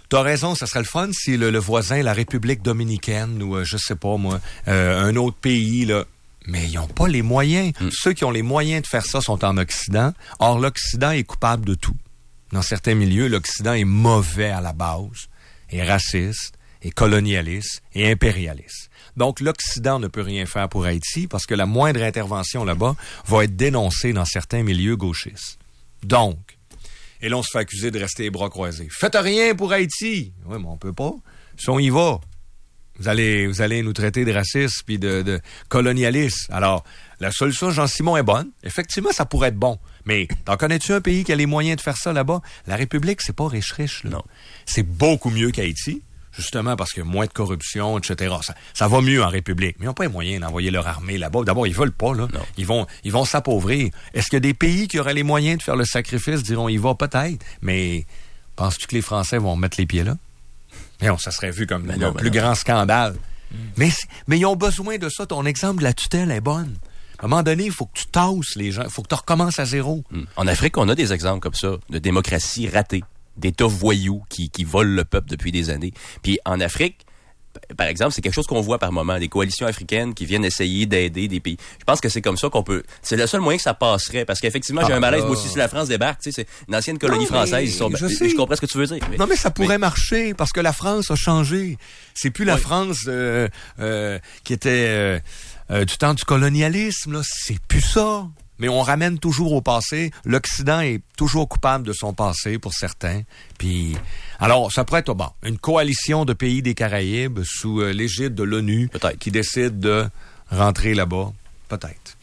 Speaker 1: t'as raison, ça serait le fun si le voisin, la République dominicaine ou je sais pas moi, un autre pays, là, mais ils n'ont pas les moyens. Ceux qui ont les moyens de faire ça sont en Occident. Or, l'Occident est coupable de tout. Dans certains milieux, l'Occident est mauvais à la base, est raciste, est colonialiste et impérialiste. Donc, l'Occident ne peut rien faire pour Haïti parce que la moindre intervention là-bas va être dénoncée dans certains milieux gauchistes. Donc, et là, on se fait accuser de rester les bras croisés. Faites rien pour Haïti! Oui, mais on peut pas. Si on y va, vous allez nous traiter de racistes puis de colonialistes. Alors, la solution, Jean-Simon, est bonne. Effectivement, ça pourrait être bon. Mais t'en connais-tu un pays qui a les moyens de faire ça là-bas? La République, c'est pas riche-riche, là. Non. C'est beaucoup mieux qu'Haïti, justement parce qu'il y a moins de corruption, etc. Ça va mieux en République. Mais ils n'ont pas les moyens d'envoyer leur armée là-bas. D'abord, ils veulent pas, là. Non. Ils vont s'appauvrir. Est-ce qu'il y a des pays qui auraient les moyens de faire le sacrifice, diront, y va peut-être. Mais penses-tu que les Français vont mettre les pieds là? Non, ça serait vu comme le plus grand scandale. Mais ils ont besoin de ça. Ton exemple de la tutelle est bonne. À un moment donné, il faut que tu tasses les gens. Il faut que tu recommences à zéro.
Speaker 5: En Afrique, on a des exemples comme ça, de démocratie ratée, d'États voyous qui volent le peuple depuis des années. Puis en Afrique, par exemple, c'est quelque chose qu'on voit par moment, des coalitions africaines qui viennent essayer d'aider des pays. Je pense que c'est comme ça qu'on peut... C'est le seul moyen que ça passerait, parce qu'effectivement, j'ai un malaise, moi aussi, si la France débarque, tu sais, c'est une ancienne colonie française. Je comprends ce que tu veux dire. Mais...
Speaker 1: Non, mais ça pourrait marcher, parce que la France a changé. C'est plus la France qui était du temps du colonialisme, là. C'est plus ça. Mais on ramène toujours au passé. L'Occident est toujours coupable de son passé pour certains. Puis, alors, ça pourrait être une coalition de pays des Caraïbes sous l'égide de l'ONU qui décide de rentrer là-bas. Peut-être.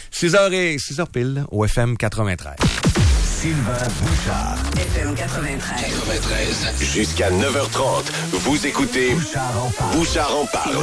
Speaker 1: 6h pile au FM 93.
Speaker 2: Sylvain Bouchard.
Speaker 3: FM 93.
Speaker 2: Jusqu'à 9h30, vous écoutez Bouchard en parle.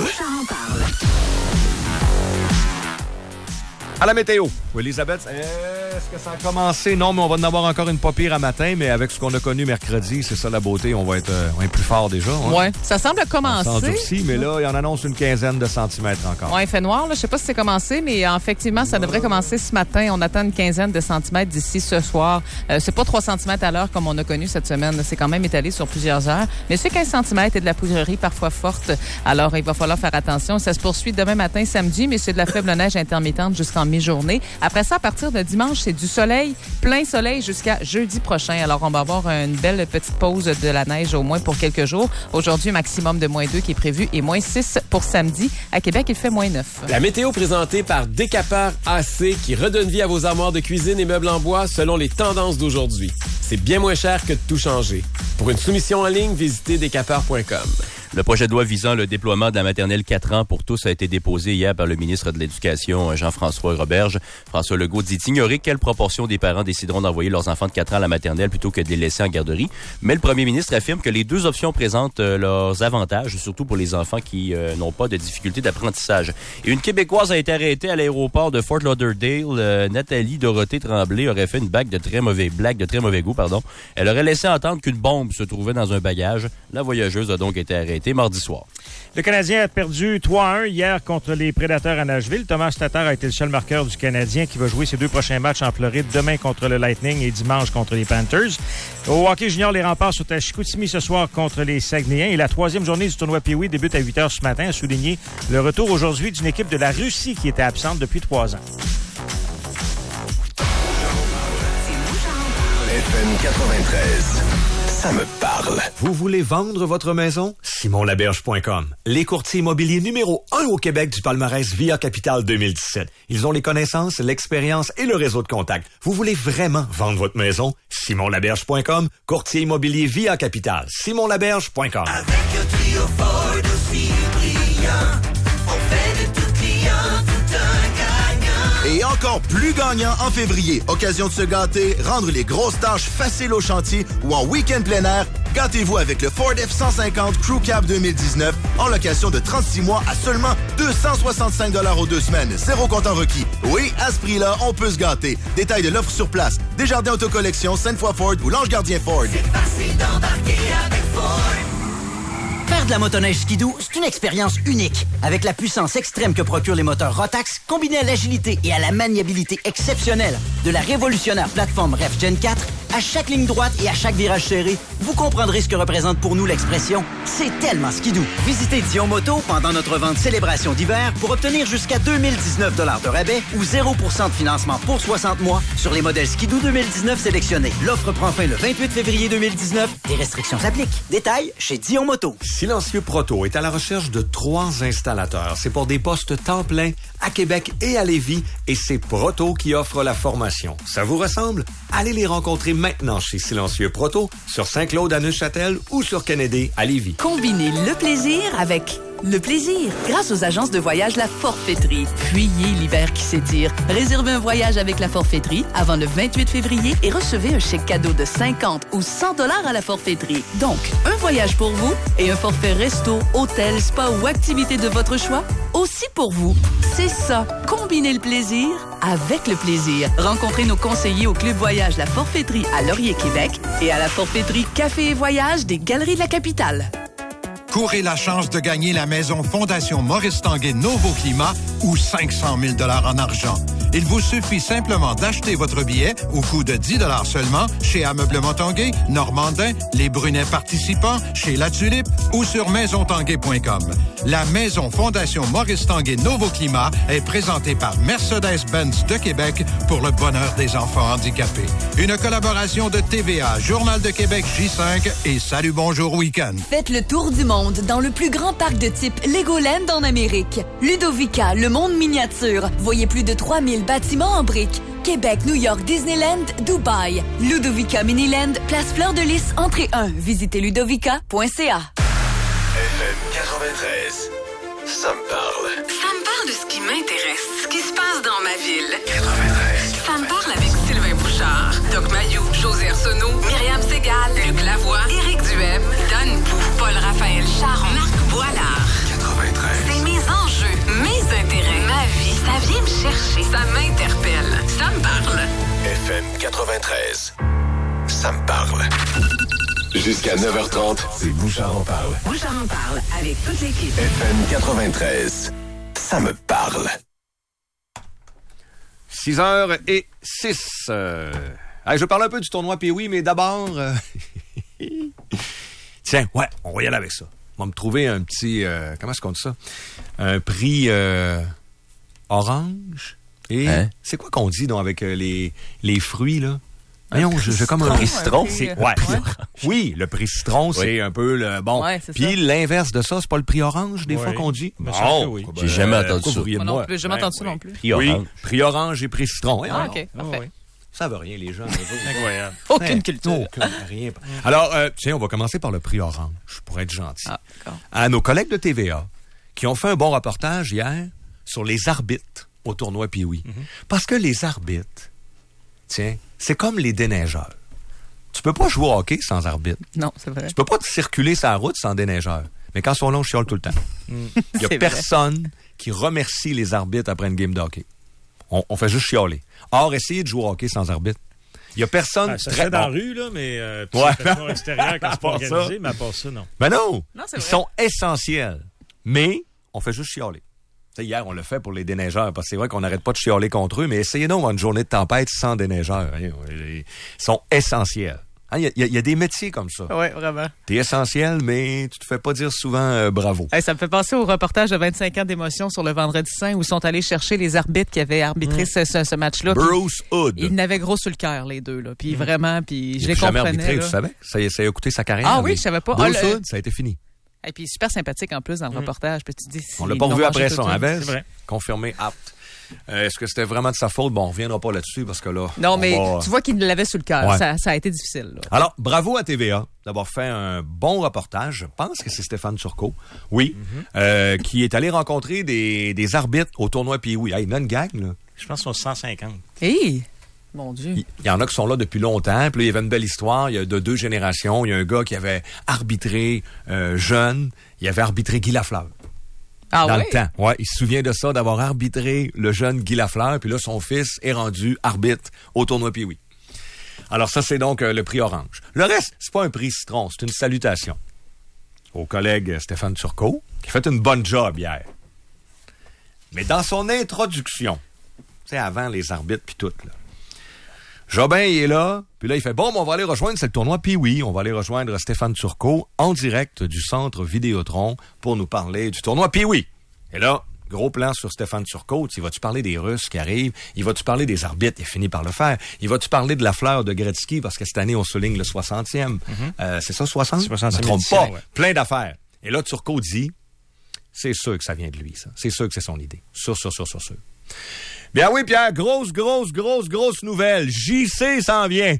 Speaker 1: À la météo. Oui, Elisabeth, est-ce que ça a commencé? Non, mais on va en avoir encore une pas pire à matin, mais avec ce qu'on a connu mercredi, c'est ça la beauté, on va être plus fort déjà. Hein?
Speaker 4: Oui, ça semble commencer.
Speaker 1: Ça endurcit, mais là, il en annonce une quinzaine de centimètres encore.
Speaker 4: Oui, il fait noir, là. Je sais pas si c'est commencé, mais effectivement, ça devrait commencer ce matin. On attend une quinzaine de centimètres d'ici ce soir. C'est pas 3 centimètres à l'heure comme on a connu cette semaine. C'est quand même étalé sur plusieurs heures. Mais c'est 15 centimètres et de la poudrerie parfois forte. Alors, il va falloir faire attention. Ça se poursuit demain matin, samedi, mais c'est de la faible neige intermittente jusqu'en mi-journée. Après ça, à partir de dimanche, c'est du soleil, plein soleil jusqu'à jeudi prochain. Alors, on va avoir une belle petite pause de la neige au moins pour quelques jours. Aujourd'hui, maximum de -2 qui est prévu et -6 pour samedi. À Québec, il fait -9.
Speaker 19: La météo présentée par Décapar AC qui redonne vie à vos armoires de cuisine et meubles en bois selon les tendances d'aujourd'hui. C'est bien moins cher que de tout changer. Pour une soumission en ligne, visitez decapar.com.
Speaker 5: Le projet de loi visant le déploiement de la maternelle 4 ans pour tous a été déposé hier par le ministre de l'Éducation, Jean-François Roberge. François Legault dit ignorer quelle proportion des parents décideront d'envoyer leurs enfants de 4 ans à la maternelle plutôt que de les laisser en garderie. Mais le premier ministre affirme que les deux options présentent leurs avantages, surtout pour les enfants qui n'ont pas de difficultés d'apprentissage. Et une Québécoise a été arrêtée à l'aéroport de Fort Lauderdale. Nathalie Dorothée Tremblay aurait fait une blague de très mauvais goût. Elle aurait laissé entendre qu'une bombe se trouvait dans un bagage. La voyageuse a donc été arrêtée mardi soir.
Speaker 6: Le Canadien a perdu 3-1 hier contre les Prédateurs à Nashville. Thomas Tatar a été le seul marqueur du Canadien qui va jouer ses 2 prochains matchs en Floride, demain contre le Lightning et dimanche contre les Panthers. Au hockey junior, les Remparts sont à Chicoutimi ce soir contre les Saguenayens et la 3e journée du tournoi Pee-Wee débute à 8h ce matin, a souligné le retour aujourd'hui d'une équipe de la Russie qui était absente depuis 3 ans.
Speaker 2: FM 93. Ça me parle.
Speaker 20: Vous voulez vendre votre maison? SimonLaberge.com. Les courtiers immobiliers numéro 1 au Québec du palmarès Via Capital 2017. Ils ont les connaissances, l'expérience et le réseau de contacts. Vous voulez vraiment vendre votre maison? SimonLaberge.com. Courtier immobilier Via Capital. SimonLaberge.com.
Speaker 21: Avec un trio Ford aussi brillant, on fait de tout client tout un gagnant.
Speaker 22: Et encore plus gagnant en février. Occasion de se gâter, rendre les grosses tâches faciles au chantier ou en week-end plein air. Gâtez-vous avec le Ford F-150 Crew Cab 2019 en location de 36 mois à seulement 265 $ aux 2 semaines. 0 comptant requis. Oui, à ce prix-là, on peut se gâter. Détails de l'offre sur place. Desjardins Autocollection, Sainte-Foy Ford ou L'Ange Gardien Ford.
Speaker 21: C'est facile d'embarquer avec Ford.
Speaker 23: Faire de la motoneige skidoo, c'est une expérience unique. Avec la puissance extrême que procurent les moteurs Rotax, combinée à l'agilité et à la maniabilité exceptionnelle de la révolutionnaire plateforme REF Gen 4, À chaque ligne droite et à chaque virage serré, vous comprendrez ce que représente pour nous l'expression « C'est tellement skidoo ». Visitez Dion Moto pendant notre vente Célébration d'hiver pour obtenir jusqu'à 2019 $ de rabais ou 0% de financement pour 60 mois sur les modèles Skidoo 2019 sélectionnés. L'offre prend fin le 28 février 2019. Des restrictions s'appliquent. Détails chez Dion Moto.
Speaker 20: Silencieux Proto est à la recherche de 3 installateurs. C'est pour des postes temps plein à Québec et à Lévis et c'est Proto qui offre la formation. Ça vous ressemble? Allez les rencontrer maintenant chez Silencieux Proto sur Saint-Claude à Neuchâtel ou sur Kennedy à Lévis.
Speaker 7: Combinez le plaisir avec le plaisir. Grâce aux agences de voyage La Forfaiterie. Fuyez l'hiver qui s'étire. Réservez un voyage avec La Forfaiterie avant le 28 février et recevez un chèque cadeau de 50 ou 100 $ à La Forfaiterie. Donc, un voyage pour vous et un forfait resto, hôtel, spa ou activité de votre choix aussi pour vous. C'est ça. Combinez le plaisir avec le plaisir. Rencontrez nos conseillers au Club Voyage La Forfaiterie à Laurier, Québec et à La Forfaiterie Café et Voyage des Galeries de la Capitale.
Speaker 8: Courez la chance de gagner la maison Fondation Maurice Tanguay Novo Climat ou 500 000 $ en argent. Il vous suffit simplement d'acheter votre billet au coût de 10 $ seulement chez Ameublement Tanguay, Normandin, les Brunets participants, chez La Tulipe ou sur maisontanguay.com. La maison Fondation Maurice Tanguay Novo Climat est présentée par Mercedes-Benz de Québec pour le bonheur des enfants handicapés. Une collaboration de TVA, Journal de Québec J5 et Salut Bonjour Week-end.
Speaker 7: Faites le tour du monde dans le plus grand parc de type Legoland en Amérique. Ludovica, le monde miniature. Voyez plus de 3000 bâtiments en briques. Québec, New York, Disneyland, Dubaï. Ludovica Miniland, place Fleur de Lys, entrée 1. Visitez ludovica.ca.
Speaker 2: FM 93. Ça me parle.
Speaker 3: Ça me parle de ce qui m'intéresse, ce qui se passe dans ma ville.
Speaker 2: 93.
Speaker 3: Ça me parle avec Sylvain Bouchard, Doc Mayou, José Arsenault, Myriam Segal, Luc Lavoie, Éric Duhem, Dan Pou, Paul-Raphaël Charon, Marc Boilard.
Speaker 2: 93.
Speaker 3: C'est mes enjeux, mes intérêts, ma vie. Ça vient me chercher, ça m'interpelle, ça me parle.
Speaker 2: FM 93. Ça me parle. Jusqu'à 9h30, c'est Bouchard en parle.
Speaker 3: Bouchard en parle avec toute l'équipe.
Speaker 2: FM 93. Ça me parle.
Speaker 1: 6h06. Je parle un peu du tournoi Pee-Wee, mais d'abord... Tiens, ouais, on va y aller avec ça. On va me trouver un petit... comment est-ce qu'on dit ça? Un prix orange. Et c'est quoi qu'on dit donc, avec les fruits, là? Voyons, j'ai comme un
Speaker 5: prix citron.
Speaker 1: Ouais. Oui, le prix citron, c'est un peu le bon.
Speaker 4: Ouais,
Speaker 1: puis l'inverse de ça, c'est pas le prix orange des fois qu'on dit.
Speaker 5: Bon, oui. J'ai jamais entendu ça.
Speaker 4: Moi non plus, j'ai jamais entendu ça non plus.
Speaker 5: Prix orange.
Speaker 1: Prix orange et prix citron.
Speaker 4: Ah, OK, parfait.
Speaker 1: Ça veut rien, les gens.
Speaker 6: Incroyable.
Speaker 4: Aucune culture.
Speaker 1: Rien. Alors, tiens, on va commencer par le prix orange, pour être gentil.
Speaker 4: Ah, d'accord.
Speaker 1: À nos collègues de TVA, qui ont fait un bon reportage hier sur les arbitres au tournoi Pee-Wee. Parce que les arbitres, tiens, c'est comme les déneigeurs. Tu peux pas jouer au hockey sans arbitre.
Speaker 4: Non, c'est vrai.
Speaker 1: Tu peux pas circuler sa route sans déneigeur. Mais quand ils sont là, on chiale tout le temps. Il y a personne qui remercie les arbitres après une game de hockey. On fait juste chialer. Or, essayez de jouer au hockey sans arbitre. Il y a personne...
Speaker 6: ça se fait dans la rue, là, mais c'est extérieur quand c'est pas organisé, mais à part ça, non.
Speaker 1: Ben non!
Speaker 4: Ils
Speaker 1: sont essentiels. Mais on fait juste chialer. T'sais, hier, on l'a fait pour les déneigeurs, parce que c'est vrai qu'on n'arrête pas de chialer contre eux, mais essayez donc une journée de tempête sans déneigeurs. Ils sont essentiels. Il y a des métiers comme ça.
Speaker 4: Oui, vraiment.
Speaker 1: T'es essentiel, mais tu te fais pas dire souvent bravo.
Speaker 4: Ça me fait penser au reportage de 25 ans d'émotion sur le Vendredi Saint où ils sont allés chercher les arbitres qui avaient arbitré ce match-là.
Speaker 1: Bruce Hood.
Speaker 4: Ils n'avaient gros sur le cœur, les deux. Là. Puis vraiment, puis je les
Speaker 1: comprenais.
Speaker 4: comprenais.
Speaker 1: Jamais arbitré, tu savais? Ça a coûté sa carrière.
Speaker 4: Ah oui, je savais pas.
Speaker 1: Bruce Hood, ça a été fini.
Speaker 4: Et puis super sympathique en plus dans le reportage. Puis tu dis,
Speaker 1: on l'a pas revu après ça. Hein, confirmé, apte. Est-ce que c'était vraiment de sa faute? Bon, on reviendra pas là-dessus parce que là...
Speaker 4: Non, mais tu vois qu'il l'avait sur le cœur.
Speaker 1: Ouais.
Speaker 4: Ça a été difficile. Là.
Speaker 1: Alors, bravo à TVA d'avoir fait un bon reportage. Je pense que c'est Stéphane Turcot, oui, qui est allé rencontrer des arbitres au tournoi Pee-Wee. Il y en a une gang, là.
Speaker 6: Je pense qu'ils sont 150.
Speaker 4: Hey! Mon Dieu.
Speaker 1: Il y en a qui sont là depuis longtemps. Puis là, il y avait une belle histoire. Il y a de 2 générations. Il y a un gars qui avait arbitré jeune. Il avait arbitré Guy Lafleur. Dans le temps. Ouais, il se souvient de ça, d'avoir arbitré le jeune Guy Lafleur. Puis là, son fils est rendu arbitre au tournoi Pee-Wee. Alors ça, c'est donc le prix orange. Le reste, c'est pas un prix citron. C'est une salutation au collègue Stéphane Turcot, qui a fait une bonne job hier. Mais dans son introduction, tu sais, avant les arbitres puis tout, là, Jobin, il est là. Puis là, il fait, bon, on va aller rejoindre, c'est le tournoi. Puis oui, on va aller rejoindre Stéphane Turcot en direct du centre Vidéotron pour nous parler du tournoi. Puis oui. Et là, gros plan sur Stéphane Turcot. Il va-tu parler des Russes qui arrivent? Il va-tu parler des arbitres? Il finit par le faire. Il va-tu parler de la fleur de Gretzky? Parce que cette année, on souligne le 60e. C'est ça, 60?
Speaker 6: 60e.
Speaker 1: Je me trompe pas.
Speaker 6: Ouais.
Speaker 1: Plein d'affaires. Et là, Turcot dit, c'est sûr que ça vient de lui, ça. C'est sûr que c'est son idée. Sûr. Bien oui, Pierre, grosse nouvelle. JC s'en vient.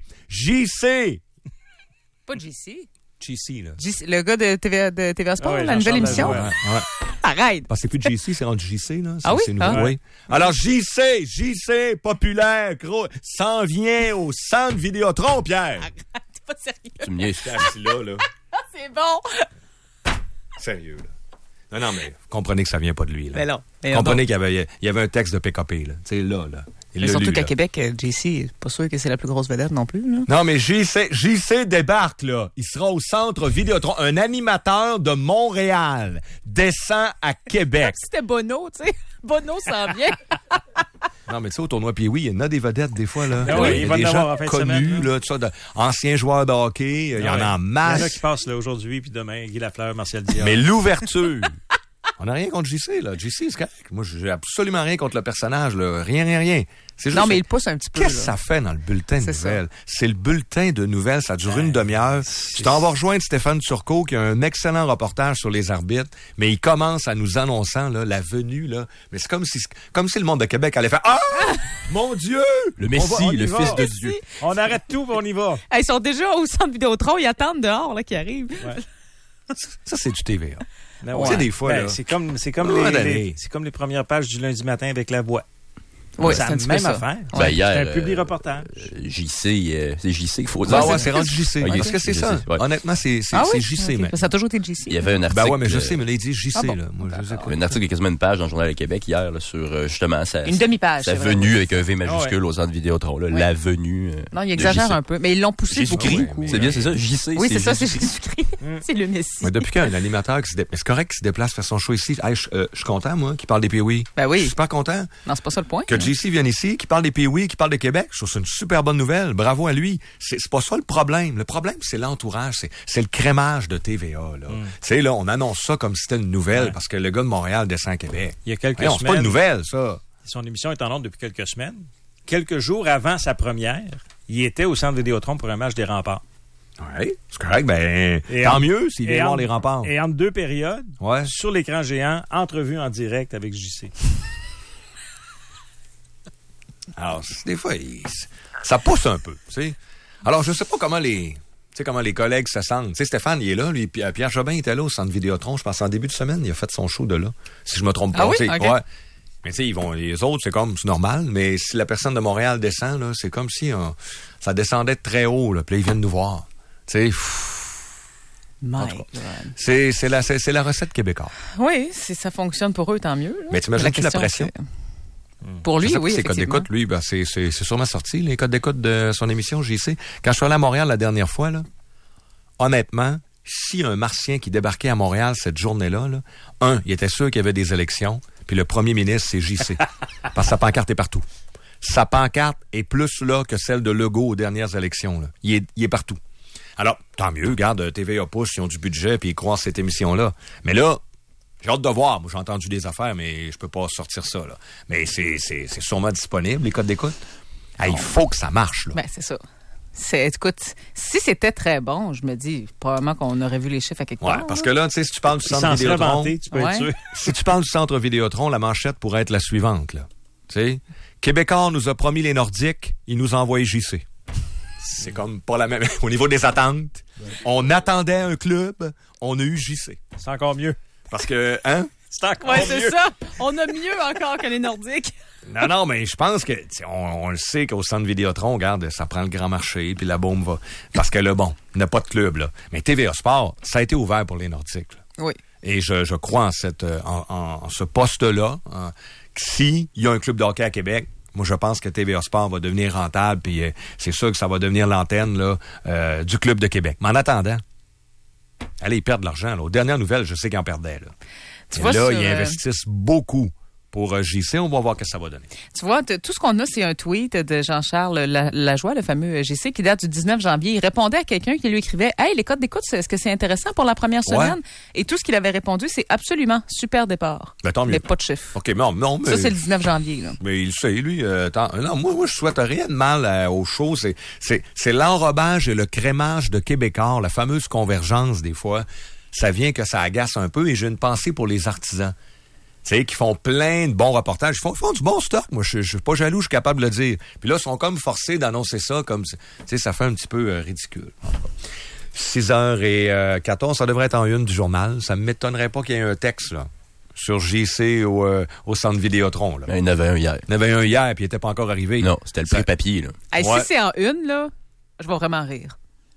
Speaker 1: JC.
Speaker 4: Pas JC.
Speaker 1: JC, là.
Speaker 4: Le gars de TVA Sport, la nouvelle émission?
Speaker 1: Ouais.
Speaker 4: Arrête.
Speaker 1: Parce que c'est plus JC, c'est rendu JC, là.
Speaker 4: Ah oui?
Speaker 1: C'est nouveau, oui. Alors, JC, populaire, gros, s'en vient au centre Vidéotron, Pierre.
Speaker 4: Arrête, t'es pas sérieux.
Speaker 5: Tu me niaises.
Speaker 1: là.
Speaker 4: C'est bon.
Speaker 1: Sérieux, là. Non, mais vous comprenez que ça vient pas de lui, là.
Speaker 4: Mais non.
Speaker 1: Vous comprenez qu'il y avait un texte de PKP, là. Tu sais, là.
Speaker 4: Mais surtout qu'à Québec, JC, pas sûr que c'est la plus grosse vedette non plus, là.
Speaker 1: Non, mais JC débarque, là. Il sera au centre Vidéotron. Un animateur de Montréal descend à Québec.
Speaker 4: C'était Bono, tu sais. Bono s'en vient.
Speaker 1: Non, mais tu sais, au tournoi Pee-Wee, il y en a des vedettes, des fois, là.
Speaker 6: Oui,
Speaker 1: il y a des gens connus, là, tout ça, anciens joueurs de hockey. Il y en a en masse.
Speaker 6: Il y en a qui passent, là, aujourd'hui, puis demain, Guy Lafleur, Martial Dion.
Speaker 1: Mais l'ouverture. On n'a rien contre JC, là. JC, c'est correct. Moi, j'ai absolument rien contre le personnage, là. Rien. C'est juste
Speaker 4: non, mais il pousse un petit peu.
Speaker 1: Qu'est-ce que ça fait dans le bulletin de nouvelles? C'est le bulletin de nouvelles, ça dure une demi-heure. Tu t'en vas rejoindre Stéphane Turcot, qui a un excellent reportage sur les arbitres, mais il commence à nous annonçant, là, la venue, là. Mais c'est comme si le monde de Québec allait faire, ah! Mon Dieu!
Speaker 5: Le Messie, le Fils de Dieu.
Speaker 6: On arrête tout, on y va.
Speaker 4: Ils sont déjà au centre Vidéotron, ils attendent dehors, là, qui arrive.
Speaker 1: Ouais. Ça, c'est du TVA.
Speaker 6: Ben
Speaker 1: tu sais, des fois, là.
Speaker 6: C'est comme les premières pages du lundi matin avec La Voix.
Speaker 4: Oui,
Speaker 6: c'est la même affaire.
Speaker 5: Ben, hier,
Speaker 6: c'est un public reportage.
Speaker 5: JC, c'est JC qu'il faut dire.
Speaker 1: Ouais, c'est rendu JC. Parce que c'est ça. Honnêtement, c'est JC. Mais
Speaker 4: ça a toujours été JC.
Speaker 5: Il y avait un article.
Speaker 1: Ben ouais, mais je sais, mais là, il dit JC, là. Moi, je sais pas.
Speaker 5: Un article de quasiment une page dans le Journal de Québec hier, là, sur, justement,
Speaker 4: une demi-page.
Speaker 5: Sa venue avec un V majuscule au centre Vidéotron, là. La venue.
Speaker 4: Non, il exagère un peu. Mais ils l'ont poussé beaucoup.
Speaker 5: C'est bien, c'est ça. JC.
Speaker 4: Oui, c'est ça, c'est Jésus-Christ. C'est le Messie.
Speaker 1: Mais depuis quand un animateur qui se déplace, c'est correct qu'il se déplace faire son show ici. Je suis content, moi, qui parle des Pee-Wee.
Speaker 4: Ben oui.
Speaker 1: Je suis super content.
Speaker 4: Non, c'est pas ça le point.
Speaker 1: Que JC vienne ici, qui parle des Pee-Wee, qui parle de Québec. Je trouve que c'est une super bonne nouvelle. Bravo à lui. C'est pas ça le problème. Le problème, c'est l'entourage. C'est le crémage de TVA, là. Tu sais, là, on annonce ça comme si c'était une nouvelle parce que le gars de Montréal descend à Québec.
Speaker 6: Il y a quelques semaines.
Speaker 1: C'est pas une nouvelle, ça.
Speaker 6: Son émission est en ondes depuis quelques semaines. Quelques jours avant sa première, il était au centre Vidéotron pour un match des Remparts.
Speaker 1: Oui, c'est correct. Ben, tant mieux s'il vient voir les Remparts.
Speaker 6: Et entre deux périodes, sur l'écran géant, entrevue en direct avec JC.
Speaker 1: Alors, des fois, ça pousse un peu, tu sais. Alors, je sais pas comment les collègues se sentent. Tu sais, Stéphane, il est là, lui, Pierre Jobin était là au centre Vidéotron, je pense, en début de semaine, il a fait son show de là, si je me trompe pas.
Speaker 4: Ah oui? Okay.
Speaker 1: Ouais. Mais tu sais, les autres, c'est normal, mais si la personne de Montréal descend, là, c'est comme si ça descendait de très haut, là, puis là, ils viennent nous voir. Tu sais, c'est la recette québécoise.
Speaker 4: Oui, si ça fonctionne pour eux, tant mieux. Là.
Speaker 1: Mais t'imagines la pression?
Speaker 4: Pour lui, oui,
Speaker 1: ses codes d'écoute, lui, ben, c'est sûrement sorti, les codes d'écoute de son émission, JC. Quand je suis allé à Montréal la dernière fois, là, honnêtement, si un Martien qui débarquait à Montréal cette journée-là, là, il était sûr qu'il y avait des élections, puis le premier ministre, c'est JC. Parce que sa pancarte est partout. Sa pancarte est plus là que celle de Legault aux dernières élections, là. Il est partout. Alors, tant mieux, regarde, TVA pousse, ils ont du budget, puis ils croient cette émission-là. Mais là, j'ai hâte de voir. Moi, j'ai entendu des affaires, mais je peux pas sortir ça, là. Mais c'est sûrement disponible, les codes d'écoute. Il faut que ça marche, là.
Speaker 4: Ben, c'est ça. Écoute, si c'était très bon, je me dis, probablement qu'on aurait vu les chiffres à quelque part.
Speaker 1: Ouais, parce que là, tu sais, si tu parles du centre Vidéotron, si tu parles du centre Vidéotron, la manchette pourrait être la suivante, là. Tu sais, Québécois nous a promis les Nordiques, il nous a envoyé JC. C'est comme pas la même. Au niveau des attentes, on attendait un club, on a eu JC.
Speaker 6: C'est encore mieux.
Speaker 1: Parce que,
Speaker 6: c'est encore mieux.
Speaker 4: C'est ça. On a mieux encore que les Nordiques.
Speaker 1: Non, mais je pense que, on le sait qu'au centre Vidéotron, regarde, ça prend le grand marché, puis la bombe va. Parce que là, bon, il n'y a pas de club, là. Mais TVA Sport, ça a été ouvert pour les Nordiques, là.
Speaker 4: Oui.
Speaker 1: Et je crois en ce poste-là. S'il y a un club de hockey à Québec, moi, je pense que TVA Sport va devenir rentable, puis c'est sûr que ça va devenir l'antenne là du club de Québec. Mais en attendant, allez, ils perdent de l'argent. Là. Aux dernières nouvelles, je sais qu'ils en perdaient. Là. Ils investissent beaucoup pour JC. On va voir ce que ça va donner.
Speaker 4: Tu vois, tout ce qu'on a, c'est un tweet de Jean-Charles Lajoie, le fameux JC, qui date du 19 janvier. Il répondait à quelqu'un qui lui écrivait « Hey, les codes d'écoute, est-ce que c'est intéressant pour la première semaine? Ouais. » Et tout ce qu'il avait répondu, c'est absolument super départ.
Speaker 1: Ben, tant mieux.
Speaker 4: Mais pas de chiffre.
Speaker 1: OK, non, mais...
Speaker 4: Ça, c'est le 19 janvier. Là.
Speaker 1: Mais il sait, lui. Non, moi, je souhaite rien de mal aux choses. C'est l'enrobage et le crémage de Québécois, la fameuse convergence, des fois. Ça vient que ça agace un peu et j'ai une pensée pour les artisans. Tu sais, qui font plein de bons reportages. Ils font du bon stock. Moi, je suis pas jaloux, je suis capable de le dire. Puis là, ils sont comme forcés d'annoncer ça comme, tu sais, ça fait un petit peu ridicule. 6h14, ça devrait être en une du journal. Ça me m'étonnerait pas qu'il y ait un texte, là, sur JC au centre Vidéotron, là.
Speaker 5: Il y en avait un hier.
Speaker 1: Il y en avait un hier, puis il était pas encore arrivé.
Speaker 5: Non, c'était le prix papier, là.
Speaker 4: Hey, ouais. Si c'est en une, là, je vais vraiment rire.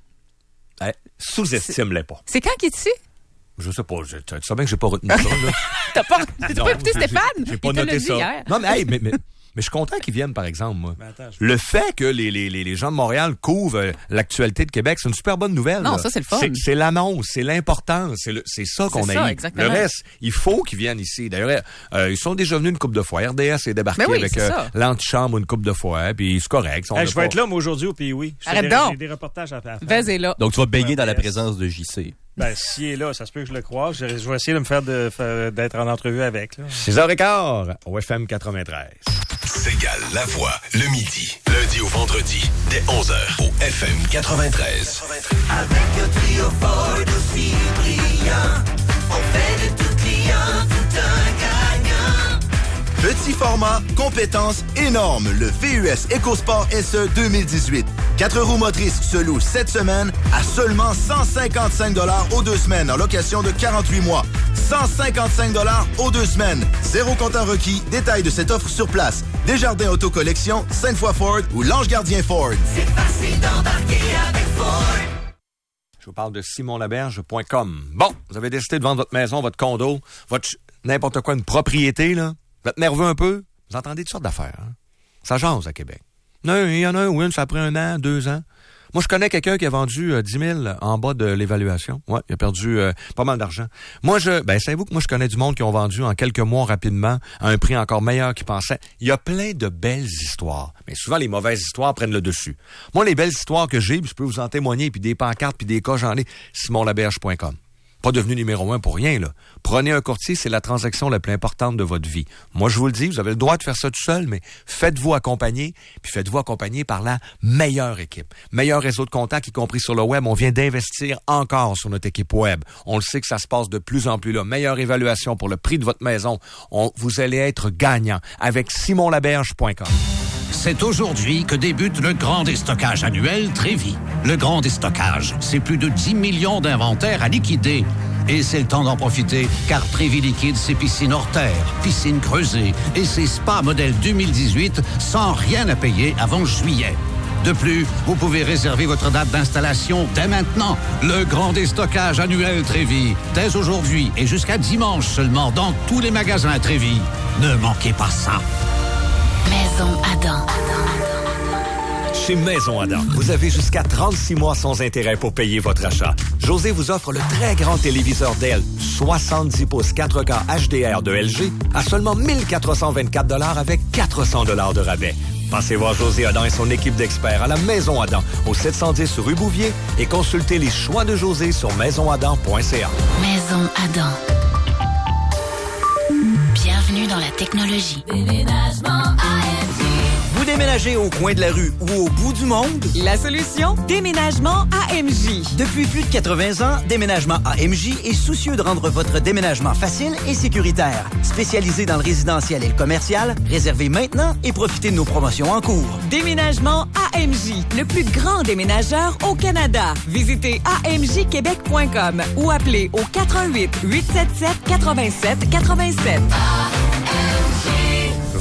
Speaker 1: Hey, sous-estime-les pas.
Speaker 4: C'est quand qu'il est ici?
Speaker 1: Je sais pas. Tu sais bien que j'ai pas retenu ça, là.
Speaker 4: T'as pas écouté Stéphane?
Speaker 1: J'ai pas noté ça. Hier. Non, mais, hey, mais je suis content qu'ils viennent, par exemple, moi. Le fait que les gens de Montréal couvrent l'actualité de Québec, c'est une super bonne nouvelle.
Speaker 4: Non,
Speaker 1: là.
Speaker 4: ça, c'est le fun.
Speaker 1: C'est l'annonce, c'est l'importance, c'est ça qu'on a eu.
Speaker 4: Exactement.
Speaker 1: Le reste, il faut qu'ils viennent ici. D'ailleurs, ils sont déjà venus une couple de fois. RDS est débarqué avec l'antichambre une couple de fois, puis c'est correct.
Speaker 6: Je vais être là, moi, aujourd'hui, au Pays Oui.
Speaker 4: Arrête donc!
Speaker 6: J'ai des reportages à faire.
Speaker 4: Vas-y là.
Speaker 5: Donc, tu vas baigner dans la présence de JC.
Speaker 6: Ben, s'il est là, ça se peut que je le croise. Je vais essayer de me faire d'être en entrevue avec.
Speaker 1: 6h15 au FM 93.
Speaker 2: Ségale la voix, le midi, lundi au vendredi, dès 11h, au FM 93.
Speaker 21: Avec un trio Ford aussi brillant, on fait de tout client tout un gagnant.
Speaker 22: Petit format, compétences énormes. Le VUS EcoSport SE 2018. 4 roues motrices se louent cette semaine à seulement 155 $ aux 2 semaines en location de 48 mois. 155 $ aux 2 semaines. Zéro comptant requis. Détail de cette offre sur place. Desjardins Autocollection, Sainte-Foy Ford ou L'Ange Gardien Ford.
Speaker 21: C'est facile d'embarquer avec Ford.
Speaker 1: Je vous parle de simonlaberge.com. Bon, vous avez décidé de vendre votre maison, votre condo, n'importe quoi, une propriété, là. Vous êtes nerveux un peu? Vous entendez toutes sortes d'affaires. Hein? Ça jase à Québec. Non, il y en a un ou une, ça a pris 1 an, 2 ans. Moi, je connais quelqu'un qui a vendu 10 000 en bas de l'évaluation. Ouais, il a perdu pas mal d'argent. Moi, savez-vous que moi, je connais du monde qui ont vendu en quelques mois rapidement à un prix encore meilleur qu'ils pensaient. Il y a plein de belles histoires. Mais souvent, les mauvaises histoires prennent le dessus. Moi, les belles histoires que j'ai, je peux vous en témoigner, puis des pancartes, puis des cas, j'en ai, simonlaberge.com. Pas devenu numéro 1 pour rien, là. Prenez un courtier, c'est la transaction la plus importante de votre vie. Moi, je vous le dis, vous avez le droit de faire ça tout seul, mais faites-vous accompagner, puis faites-vous accompagner par la meilleure équipe. Meilleur réseau de contacts, y compris sur le web. On vient d'investir encore sur notre équipe web. On le sait que ça se passe de plus en plus là. Meilleure évaluation pour le prix de votre maison. Vous allez être gagnant avec simonlaberge.com.
Speaker 9: C'est aujourd'hui que débute le grand déstockage annuel Trévis. Le grand déstockage, c'est plus de 10 millions d'inventaires à liquider. Et c'est le temps d'en profiter, car Trévis liquide ses piscines hors terre, piscines creusées et ses spas modèle 2018 sans rien à payer avant juillet. De plus, vous pouvez réserver votre date d'installation dès maintenant. Le grand déstockage annuel Trévis, dès aujourd'hui et jusqu'à dimanche seulement dans tous les magasins Trévis. Ne manquez pas ça.
Speaker 10: Maison Adam.
Speaker 20: Chez Maison Adam, vous avez jusqu'à 36 mois sans intérêt pour payer votre achat. José vous offre le très grand téléviseur Dell 70 pouces 4K HDR de LG à seulement 1 424 $ avec 400 $ de rabais. Passez voir José Adam et son équipe d'experts à la Maison Adam au 710 rue Bouvier et consultez les choix de José sur maisonadam.ca.
Speaker 10: Maison Adam. Bienvenue dans la technologie.
Speaker 21: Déménagement AMG.
Speaker 23: Vous déménagez au coin de la rue ou au bout du monde?
Speaker 11: La solution? Déménagement AMJ.
Speaker 23: Depuis plus de 80 ans, Déménagement AMJ est soucieux de rendre votre déménagement facile et sécuritaire. Spécialisé dans le résidentiel et le commercial, réservez maintenant et profitez de nos promotions en cours.
Speaker 11: Déménagement AMJ, le plus grand déménageur au Canada. Visitez amjquebec.com ou appelez au 418-877-87-87.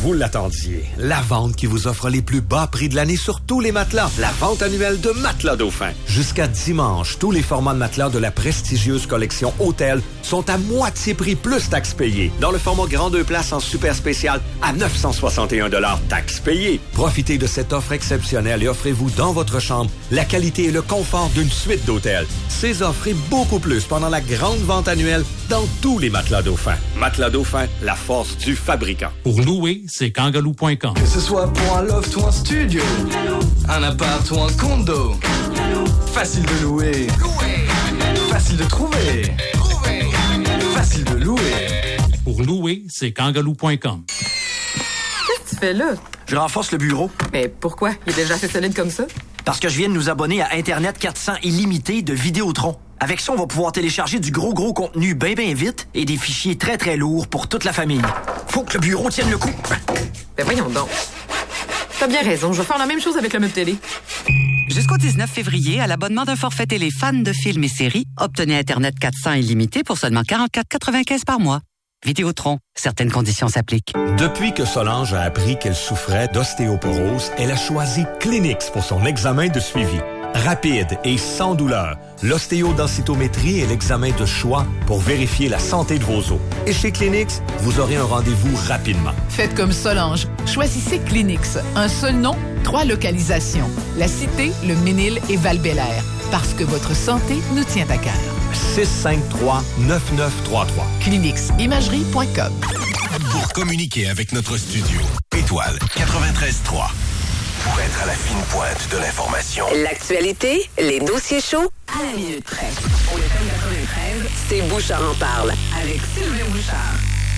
Speaker 20: Vous l'attendiez. La vente qui vous offre les plus bas prix de l'année sur tous les matelas. La vente annuelle de Matelas Dauphin. Jusqu'à dimanche, tous les formats de matelas de la prestigieuse collection Hôtel sont à moitié prix plus taxes payées. Dans le format grand 2 places en super spécial à 961 $ taxes payées. Profitez de cette offre exceptionnelle et offrez-vous dans votre chambre la qualité et le confort d'une suite d'hôtels. Ces offres et beaucoup plus pendant la grande vente annuelle dans tous les Matelas Dauphin. Matelas Dauphin, la force du fabricant.
Speaker 12: Pour louer, c'est kangaloo.com.
Speaker 13: Que ce soit pour un loft ou un studio, un appart ou un condo, facile de louer, facile de trouver, facile de louer.
Speaker 12: Pour louer, c'est kangaloo.com.
Speaker 14: Qu'est-ce que tu fais là?
Speaker 23: Je renforce le bureau.
Speaker 14: Mais pourquoi? Il est déjà assez solide comme ça?
Speaker 23: Parce que je viens de nous abonner à Internet 400 illimité de Vidéotron. Avec ça, on va pouvoir télécharger du gros contenu bien vite et des fichiers très lourds pour toute la famille. Faut que le bureau tienne le coup.
Speaker 14: Ben voyons donc. T'as bien raison, je vais faire la même chose avec le meuble télé.
Speaker 24: Jusqu'au 19 février, à l'abonnement d'un forfait télé fan de films et séries, obtenez Internet 400 illimité pour seulement 44,95 par mois. Vidéotron, certaines conditions s'appliquent.
Speaker 20: Depuis que Solange a appris qu'elle souffrait d'ostéoporose, elle a choisi Kleenex pour son examen de suivi. Rapide et sans douleur, l'ostéodensitométrie est l'examen de choix pour vérifier la santé de vos os. Et chez Kleenex, vous aurez un rendez-vous rapidement.
Speaker 25: Faites comme Solange. Choisissez Kleenex. Un seul nom, 3 localisations. La Cité, le Ménil et Val-Bélair. Parce que votre santé nous tient à cœur.
Speaker 20: 653-9933.
Speaker 25: KleenexImagerie.com.
Speaker 2: Pour communiquer avec notre studio, étoile 93.3. Pour être à la fine pointe de l'information.
Speaker 3: L'actualité, les dossiers chauds, à la minute près. Au FM 93, c'est Bouchard en parle. Avec Sylvain Bouchard.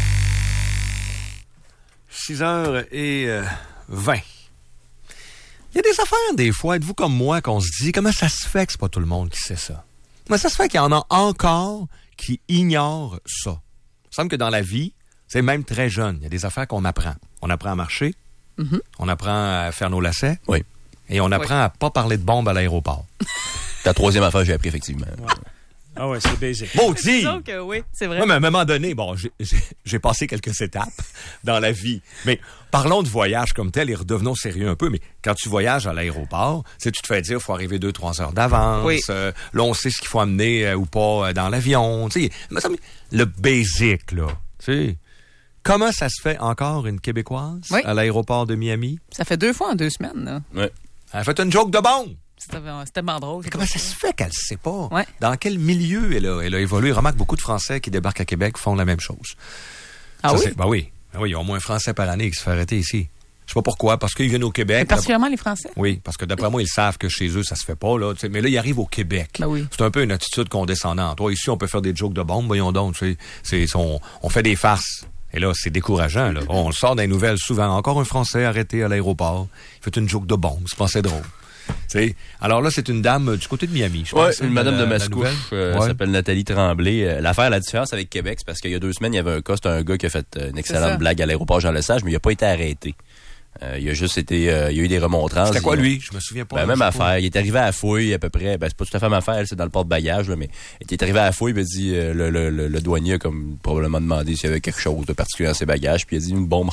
Speaker 1: 6h20. Il y a des affaires, des fois, êtes-vous comme moi, qu'on se dit, comment ça se fait que c'est pas tout le monde qui sait ça? Comment ça se fait qu'il y en a encore qui ignorent ça? Il me semble que dans la vie, c'est même très jeune, il y a des affaires qu'on apprend. On apprend à marcher, on apprend à faire nos lacets, et on apprend à pas parler de bombes à l'aéroport.
Speaker 5: La troisième affaire que j'ai appris, effectivement.
Speaker 6: Ah ouais, c'est basic.
Speaker 1: Maudit!
Speaker 4: Donc, oui, c'est vrai.
Speaker 1: Ouais, mais à un moment donné, bon, j'ai passé quelques étapes dans la vie. Mais parlons de voyage comme tel et redevenons sérieux un peu. Mais quand tu voyages à l'aéroport, tu te fais dire qu'il faut arriver 2-3 heures d'avance.
Speaker 4: Oui.
Speaker 1: Là, on sait ce qu'il faut amener ou pas dans l'avion. Tu sais, le basic, là. Tu sais. Comment ça se fait encore une Québécoise à l'aéroport de Miami?
Speaker 4: Ça fait 2 fois en 2 semaines, là.
Speaker 1: Ouais. Elle a fait une joke de bombe.
Speaker 4: C'était tellement drôle.
Speaker 1: Comment ça se fait qu'elle ne sait pas?
Speaker 4: Ouais.
Speaker 1: Dans quel milieu elle a évolué? Remarque, beaucoup de Français qui débarquent à Québec font la même chose.
Speaker 4: Ah
Speaker 1: ça,
Speaker 4: oui?
Speaker 1: Ben oui. Il y a au moins un Français par année qui se fait arrêter ici. Je sais pas pourquoi, parce qu'ils viennent au Québec.
Speaker 4: Et particulièrement les Français?
Speaker 1: Oui, parce que d'après moi, ils savent que chez eux, ça se fait pas. Là, mais là, ils arrivent au Québec.
Speaker 4: Ben oui.
Speaker 1: C'est un peu une attitude condescendante. Toi, ici, on peut faire des jokes de bombe, voyons donc. On fait des farces. Et là, c'est décourageant. Là. On le sort dans les nouvelles souvent. Encore un Français arrêté à l'aéroport. Il fait une joke de bombe. C'est pas assez drôle. T'sais, alors là, c'est une dame du côté de Miami, je pense.
Speaker 5: Oui, une madame de Mascouche, s'appelle Nathalie Tremblay. L'affaire, la différence avec Québec, c'est parce qu'il y a 2 semaines, il y avait un cas, c'était un gars qui a fait une excellente blague à l'aéroport Jean-Lesage, mais il n'a pas été arrêté. Il a juste été, il y a eu des remontrances.
Speaker 1: C'était quoi, lui? Je me souviens pas.
Speaker 5: Même affaire. Il est arrivé à la fouille, à peu près. C'est pas tout à fait ma affaire, c'est dans le porte-bagages, là, mais il est arrivé à la fouille, il a dit, le douanier a comme probablement demandé s'il y avait quelque chose de particulier dans ses bagages, puis il a dit une bombe,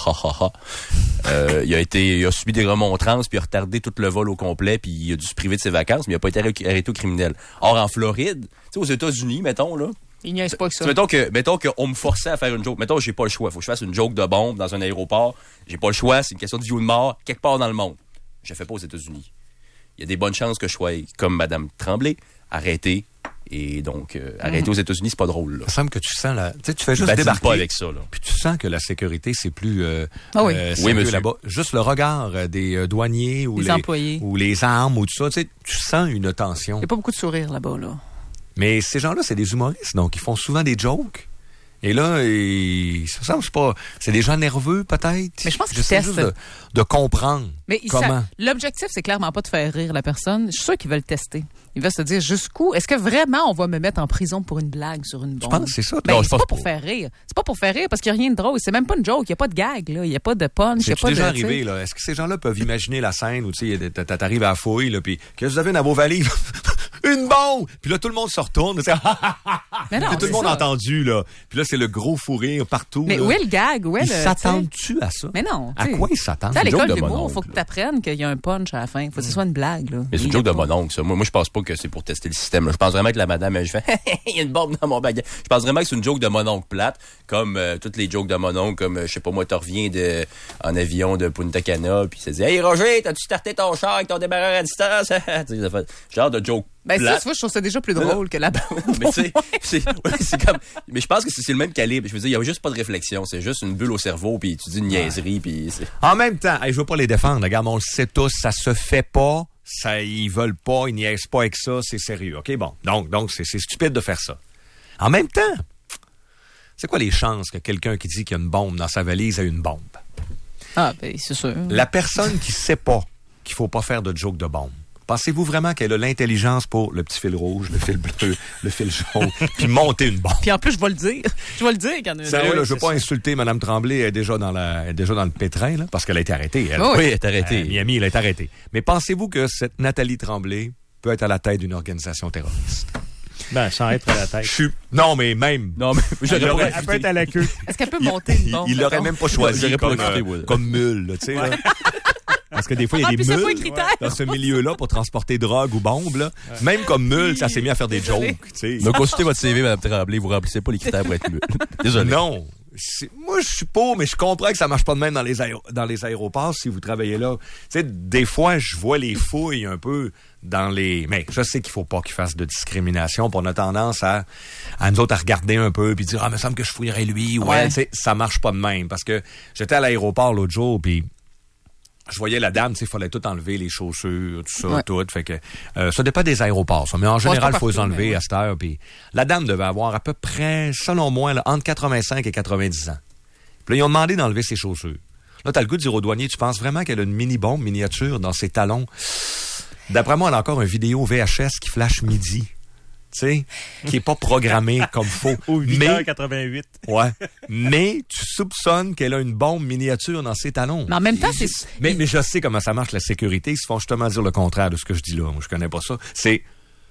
Speaker 5: il a subi des remontrances, puis il a retardé tout le vol au complet, puis il a dû se priver de ses vacances, mais il a pas été arrêté au criminel. Or, en Floride, tu sais, aux États-Unis, mettons, là.
Speaker 4: Il n'y a pas que ça.
Speaker 5: Mettons qu'on me forçait à faire une joke. Mettons, j'ai pas le choix. Faut que je fasse une joke de bombe dans un aéroport. J'ai pas le choix. C'est une question de vie ou de mort quelque part dans le monde. Je fais pas aux États-Unis. Il y a des bonnes chances que je sois, comme Madame Tremblay, arrêté. Et donc, arrêté aux États-Unis, c'est pas drôle. Là.
Speaker 1: Ça semble que tu sens là. Tu sais, tu fais juste débarquer.
Speaker 5: Pas avec ça, là.
Speaker 1: Puis tu sens que la sécurité, c'est plus.
Speaker 4: Oui,
Speaker 5: monsieur.
Speaker 1: Là-bas. Juste le regard des douaniers ou
Speaker 4: les employés.
Speaker 1: Ou les armes ou tout ça. Tu sais, tu sens une tension.
Speaker 4: Il n'y a pas beaucoup de sourires là-bas, là.
Speaker 1: Mais ces gens-là, c'est des humoristes, donc ils font souvent des jokes. Et là, ça semble pas. C'est des gens nerveux, peut-être.
Speaker 4: Mais je pense qu'ils testent.
Speaker 1: Juste de comprendre.
Speaker 4: Mais
Speaker 1: comment.
Speaker 4: L'objectif, c'est clairement pas de faire rire la personne. Je suis sûr qu'ils veulent tester. Ils veulent se dire jusqu'où. Est-ce que vraiment on va me mettre en prison pour une blague sur une bombe?
Speaker 1: Je pense que c'est ça.
Speaker 4: Ben, c'est pas pour faire rire. C'est pas pour faire rire parce qu'il n'y a rien de drôle. C'est même pas une joke. Il n'y a pas de gag, là. Il n'y a pas de punch.
Speaker 1: C'est déjà arrivé, là. Est-ce que ces gens-là peuvent imaginer la scène où tu t'arrives à la fouille, là, puis que vous avez dans vos valises Une bombe! Puis là, tout le monde se retourne.
Speaker 4: Mais non,
Speaker 1: tout le monde a entendu, là. Puis là, c'est le gros fou rire partout.
Speaker 4: Mais
Speaker 1: là.
Speaker 4: où est le gag? Où est
Speaker 1: Ils
Speaker 4: le,
Speaker 1: s'attendent-tu à ça?
Speaker 4: Mais non.
Speaker 1: À quoi ils s'attendent?
Speaker 4: À l'école
Speaker 5: de
Speaker 4: d'humour,
Speaker 5: mon
Speaker 4: il faut
Speaker 5: oncle,
Speaker 4: que tu apprennes qu'il y a un punch à la fin. Il faut que ce soit une blague. Là.
Speaker 5: Mais c'est une joke de mon oncle, ça. Moi, je pense pas que c'est pour tester le système. Là. Je pense vraiment que la madame, elle fait il y a une bombe dans mon bagage. Je pense vraiment que c'est une joke de mon oncle plate, comme toutes les jokes de mon oncle, comme, je sais pas moi, tu reviens en avion de Punta Cana, puis ça dit hey Roger, t'as-tu starté ton char avec ton démarreur à distance? Genre de joke.
Speaker 4: Ben ça, tu vois, je trouve ça déjà plus drôle que la bombe.
Speaker 5: Mais tu sais, c'est comme. Mais je pense que c'est le même calibre. Je veux dire, il y a juste pas de réflexion. C'est juste une bulle au cerveau, puis tu dis une niaiserie, puis c'est.
Speaker 1: En même temps, je veux pas les défendre. Regarde, on le sait tous, ça se fait pas. Ça, ils veulent pas, ils niaisent pas avec ça, c'est sérieux. OK, bon. Donc c'est stupide de faire ça. En même temps, c'est quoi les chances que quelqu'un qui dit qu'il y a une bombe dans sa valise ait une bombe?
Speaker 4: Ah, ben, c'est sûr.
Speaker 1: La personne qui sait pas qu'il faut pas faire de joke de bombe, pensez-vous vraiment qu'elle a l'intelligence pour le petit fil rouge, le fil bleu, le fil jaune, puis monter une bombe?
Speaker 4: Puis en plus, je vais le dire. Je vais le dire quand même.
Speaker 1: Sérieux, là, je veux pas insulter Mme Tremblay, elle est déjà dans le pétrin, là, parce qu'elle a été arrêtée. Elle.
Speaker 5: Oui, elle est arrêtée.
Speaker 1: Miami, elle est arrêtée. Mais pensez-vous que cette Nathalie Tremblay peut être à la tête d'une organisation terroriste?
Speaker 6: Ben, sans être à la tête.
Speaker 1: Non, mais même.
Speaker 5: Non, mais
Speaker 6: elle peut être à la queue.
Speaker 4: Est-ce qu'elle peut monter une bombe?
Speaker 1: Il l'aurait même pas choisi
Speaker 5: comme
Speaker 1: mule, là, tu sais, là. Parce que des fois, il y a des mules dans ce milieu-là pour transporter drogue ou bombe. Là. Ouais. Même comme mule, ça s'est mis à faire des jokes.
Speaker 5: Donc, consultez votre CV, Mme Tremblay, vous remplissez pas les critères pour être mule. Désolé.
Speaker 1: Non. Moi, je suis pour, mais je comprends que ça marche pas de même dans les aéroports si vous travaillez là. Tu sais, des fois, je vois les fouilles un peu dans les... Mais je sais qu'il faut pas qu'ils fassent de discrimination. Puis on a tendance à nous autres à regarder un peu puis dire « Ah, il me semble que je fouillerais lui. » Ouais, tu sais, ça marche pas de même. Parce que j'étais à l'aéroport l'autre jour, puis je voyais la dame, tu sais, il fallait tout enlever, les chaussures, tout ça, tout. Fait que ça dépend des aéroports, ça. Mais en général, il faut les enlever à cette heure. Puis la dame devait avoir à peu près, selon moi, là, entre 85 et 90 ans. Puis là, ils ont demandé d'enlever ses chaussures. Là, t'as le goût de dire au douanier, tu penses vraiment qu'elle a une mini-bombe miniature dans ses talons? D'après moi, elle a encore une vidéo VHS qui flash midi. Tu sais, qui est pas programmé comme faut.
Speaker 6: Ou 8h88.
Speaker 1: Ouais. Mais tu soupçonnes qu'elle a une bombe miniature dans ses talons.
Speaker 4: Mais en même temps, c'est...
Speaker 1: Mais je sais comment ça marche, la sécurité. Ils se font justement dire le contraire de ce que je dis là. Moi, je connais pas ça. C'est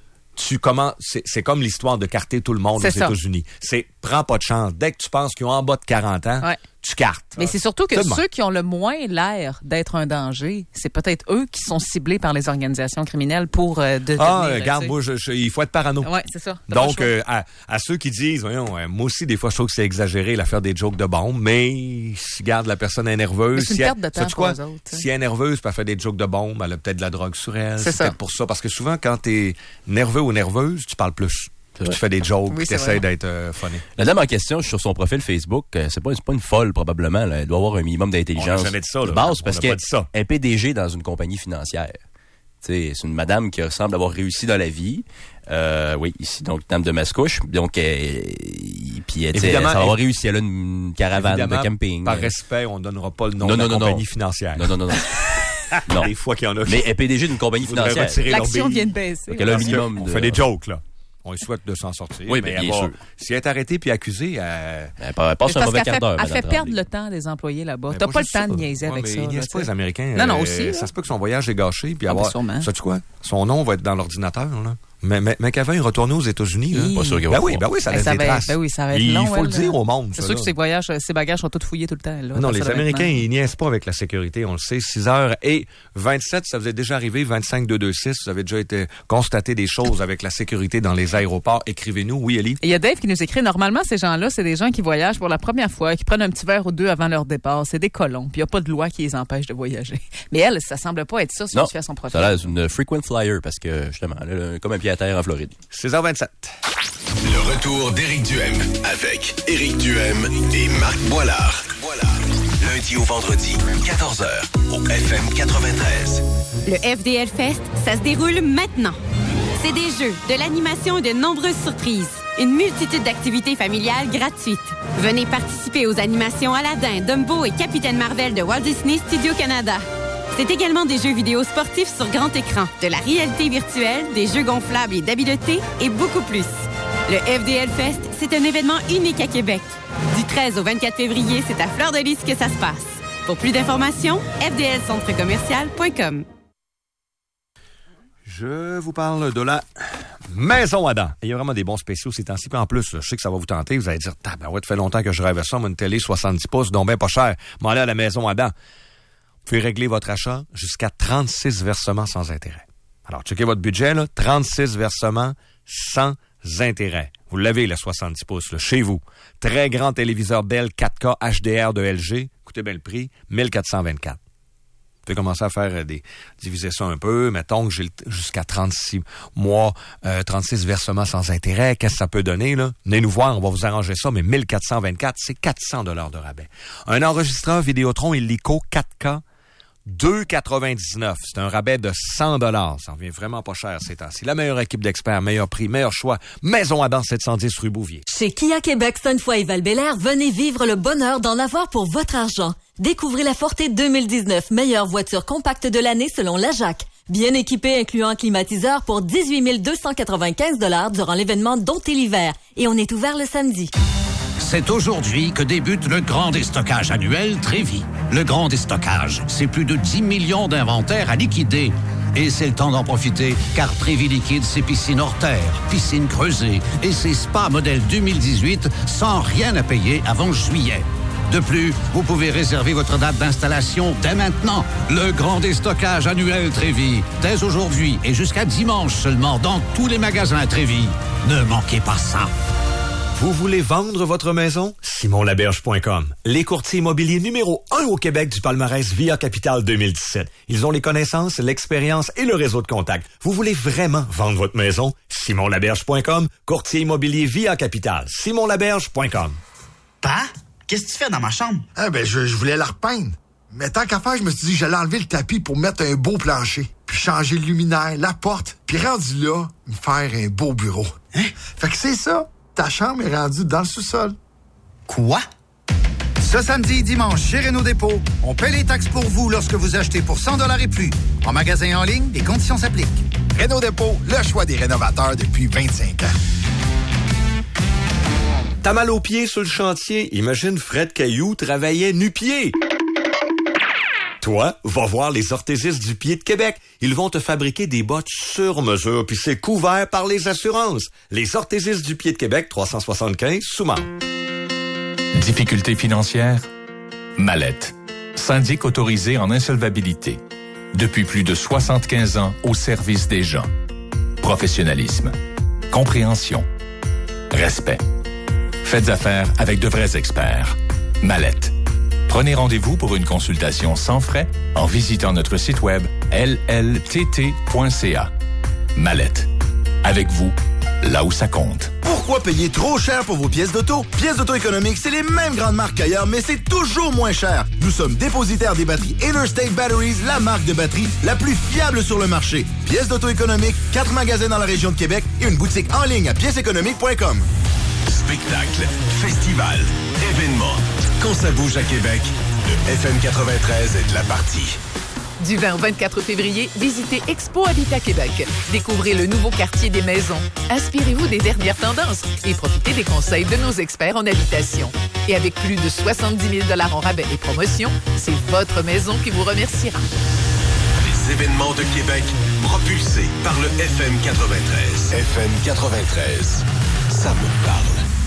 Speaker 1: comme l'histoire de carter tout le monde aux États-Unis. C'est, prends pas de chance. Dès que tu penses qu'ils ont en bas de 40 ans, tu cartes.
Speaker 4: Mais c'est surtout que ceux qui ont le moins l'air d'être un danger, c'est peut-être eux qui sont ciblés par les organisations criminelles pour
Speaker 1: regarde, moi, il faut être parano.
Speaker 4: Ouais, c'est ça.
Speaker 1: Donc, à ceux qui disent, voyons, moi aussi, des fois, je trouve que c'est exagéré, l'affaire des jokes de bombe, mais si, garde, la personne est nerveuse.
Speaker 4: C'est une perte de temps pour eux autres.
Speaker 1: Si elle est nerveuse, puis elle fait des jokes de bombe, elle a peut-être de la drogue sur elle.
Speaker 4: C'est
Speaker 1: peut-être pour ça. Parce que souvent, quand t'es nerveux ou nerveuse, tu parles plus. Tu fais des jokes, tu essaies d'être funny.
Speaker 5: La dame en question, sur son profil Facebook, c'est pas une folle probablement. Là. Elle doit avoir un minimum d'intelligence.
Speaker 1: On n'a jamais dit ça. Là.
Speaker 5: Base, parce qu'elle est PDG dans une compagnie financière. T'sais, c'est une madame qui semble avoir réussi dans la vie. Oui, ici, donc, dame de Mascouche. Donc, puis elle va avoir réussi. Elle a une caravane de camping.
Speaker 1: Par respect, on ne donnera pas le nom de la compagnie financière.
Speaker 5: Non. Non.
Speaker 1: Des fois qu'il y en a.
Speaker 5: Mais elle est PDG d'une compagnie financière.
Speaker 4: L'action vient de baisser.
Speaker 5: Donc, elle a un minimum
Speaker 1: on fait des jokes, là. On lui souhaite de s'en sortir.
Speaker 5: Oui, mais bien sûr.
Speaker 1: Si elle est arrêtée puis accusée,
Speaker 5: elle passe un mauvais quart d'heure.
Speaker 4: Elle fait perdre le temps des employés là-bas. T'as pas le temps de niaiser avec ça.
Speaker 1: Ils niaisent pas les Américains.
Speaker 4: Non, aussi.
Speaker 1: Ça se peut que son voyage est gâché puis sais-tu quoi? Son nom va être dans l'ordinateur, là. Mais qu'avant, il retournait aux États-Unis. Là.
Speaker 5: Pas sûr qu'il
Speaker 1: va oui, ça laisse des traces.
Speaker 4: Ben oui, ça va être long.
Speaker 1: Il faut le dire au monde.
Speaker 4: C'est sûr que ses bagages sont tous fouillés tout le temps. Là,
Speaker 1: non, les Américains, ils niaisent pas avec la sécurité. On le sait. 6h27, ça vous est déjà arrivé. 25-226, vous avez déjà été constaté des choses avec la sécurité dans les aéroports. Écrivez-nous. Oui, Ellie?
Speaker 4: Il y a Dave qui nous écrit, normalement, ces gens-là, c'est des gens qui voyagent pour la première fois, qui prennent un petit verre ou deux avant leur départ. C'est des colons. Puis il n'y a pas de loi qui les empêche de voyager. Mais elle, ça semble pas être ça si on se fait à son profil.
Speaker 5: Ça a l'air une frequent flyer parce que, justement, elle a comme un pied à terre en Floride.
Speaker 1: 6h27.
Speaker 2: Le retour d'Éric Duhem avec Éric Duhem et Marc Boilard. Lundi au vendredi, 14h, au FM 93.
Speaker 15: Le FDL Fest, ça se déroule maintenant. C'est des jeux, de l'animation et de nombreuses surprises. Une multitude d'activités familiales gratuites. Venez participer aux animations Aladdin, Dumbo et Capitaine Marvel de Walt Disney Studio Canada. C'est également des jeux vidéo sportifs sur grand écran, de la réalité virtuelle, des jeux gonflables et d'habileté et beaucoup plus. Le FDL Fest, c'est un événement unique à Québec. Du 13 au 24 février, c'est à Fleur-de-Lys que ça se passe. Pour plus d'informations, fdlcentrecommercial.com.
Speaker 1: Je vous parle de la Maison Adam. Il y a vraiment des bons spéciaux ces temps-ci. Puis en plus, je sais que ça va vous tenter. Vous allez dire, ouais, ça fait longtemps que je rêve ça. Moi, une télé 70 pouces, donc ben pas cher. M'en aller à la Maison Adam. Vous pouvez régler votre achat jusqu'à 36 versements sans intérêt. Alors, checkez votre budget, là. 36 versements sans intérêt. Vous l'avez, le 70 pouces, là, chez vous. Très grand téléviseur Bell 4K HDR de LG. Écoutez bien le prix, 1424. Vous pouvez commencer à faire diviser ça un peu. Mettons que j'ai jusqu'à 36 mois, 36 versements sans intérêt. Qu'est-ce que ça peut donner, là? Venez nous voir, on va vous arranger ça, mais 1424, c'est 400 $ de rabais. Un enregistreur Vidéotron Illico 4K, 2,99. C'est un rabais de 100 $. Ça revient vraiment pas cher ces temps-ci. La meilleure équipe d'experts, meilleur prix, meilleur choix. Maison Adam, 710 rue Bouvier.
Speaker 8: Chez Kia Québec, Sainte-Foy et Val-Bélair, venez vivre le bonheur d'en avoir pour votre argent. Découvrez la Forte 2019, meilleure voiture compacte de l'année selon la JAC. Bien équipée, incluant un climatiseur pour 18 295 $ durant l'événement Dompter l'hiver. Et on est ouvert le samedi.
Speaker 9: C'est aujourd'hui que débute le grand déstockage annuel Trévi. Le grand déstockage, c'est plus de 10 millions d'inventaires à liquider. Et c'est le temps d'en profiter, car Trévi liquide ses piscines hors terre, piscines creusées et ses spas modèle 2018 sans rien à payer avant juillet. De plus, vous pouvez réserver votre date d'installation dès maintenant. Le grand déstockage annuel Trévi, dès aujourd'hui et jusqu'à dimanche seulement dans tous les magasins Trévi. Ne manquez pas ça.
Speaker 20: Vous voulez vendre votre maison? SimonLaberge.com. Les courtiers immobiliers numéro 1 au Québec du palmarès Via Capital 2017. Ils ont les connaissances, l'expérience et le réseau de contacts. Vous voulez vraiment vendre votre maison? SimonLaberge.com. Courtier immobilier Via Capital. SimonLaberge.com.
Speaker 16: Pa, qu'est-ce que tu fais dans ma chambre?
Speaker 17: Je voulais la repeindre. Mais tant qu'à faire, je me suis dit que j'allais enlever le tapis pour mettre un beau plancher. Puis changer le luminaire, la porte. Puis rendu là, me faire un beau bureau. Hein? Fait que c'est ça. Ta chambre est rendue dans le sous-sol.
Speaker 16: Quoi? Ce samedi et dimanche, chez Renault Dépôt, on paie les taxes pour vous lorsque vous achetez pour 100 $ et plus. En magasin et en ligne, les conditions s'appliquent.
Speaker 17: Renault Dépôt, le choix des rénovateurs depuis 25 ans.
Speaker 20: T'as mal aux pieds sur le chantier? Imagine Fred Caillou travaillait nu-pied. Toi, va voir les orthésistes du pied de Québec. Ils vont te fabriquer des bottes sur mesure, puis c'est couvert par les assurances. Les orthésistes du pied de Québec, 375 Soumar.
Speaker 18: Difficultés financières? Mallette. Syndic autorisé en insolvabilité. Depuis plus de 75 ans au service des gens. Professionnalisme. Compréhension. Respect. Faites affaire avec de vrais experts. Mallette. Prenez rendez-vous pour une consultation sans frais en visitant notre site web lltt.ca. Mallette. Avec vous, là où ça compte.
Speaker 22: Pourquoi payer trop cher pour vos pièces d'auto? Pièces d'auto économiques, c'est les mêmes grandes marques qu'ailleurs, mais c'est toujours moins cher. Nous sommes dépositaires des batteries Interstate Batteries, la marque de batterie la plus fiable sur le marché. Pièces d'auto économiques, 4 magasins dans la région de Québec et une boutique en ligne à pièceséconomiques.com.
Speaker 2: Spectacle, festival, événements. Quand ça bouge à Québec, le FM 93 est de la partie.
Speaker 25: Du 20 au 24 février, visitez Expo Habitat Québec. Découvrez le nouveau quartier des maisons. Inspirez-vous des dernières tendances et profitez des conseils de nos experts en habitation. Et avec plus de 70 000 $ en rabais et promotions, c'est votre maison qui vous remerciera.
Speaker 2: Les événements de Québec, propulsés par le FM 93. FM 93, ça me parle.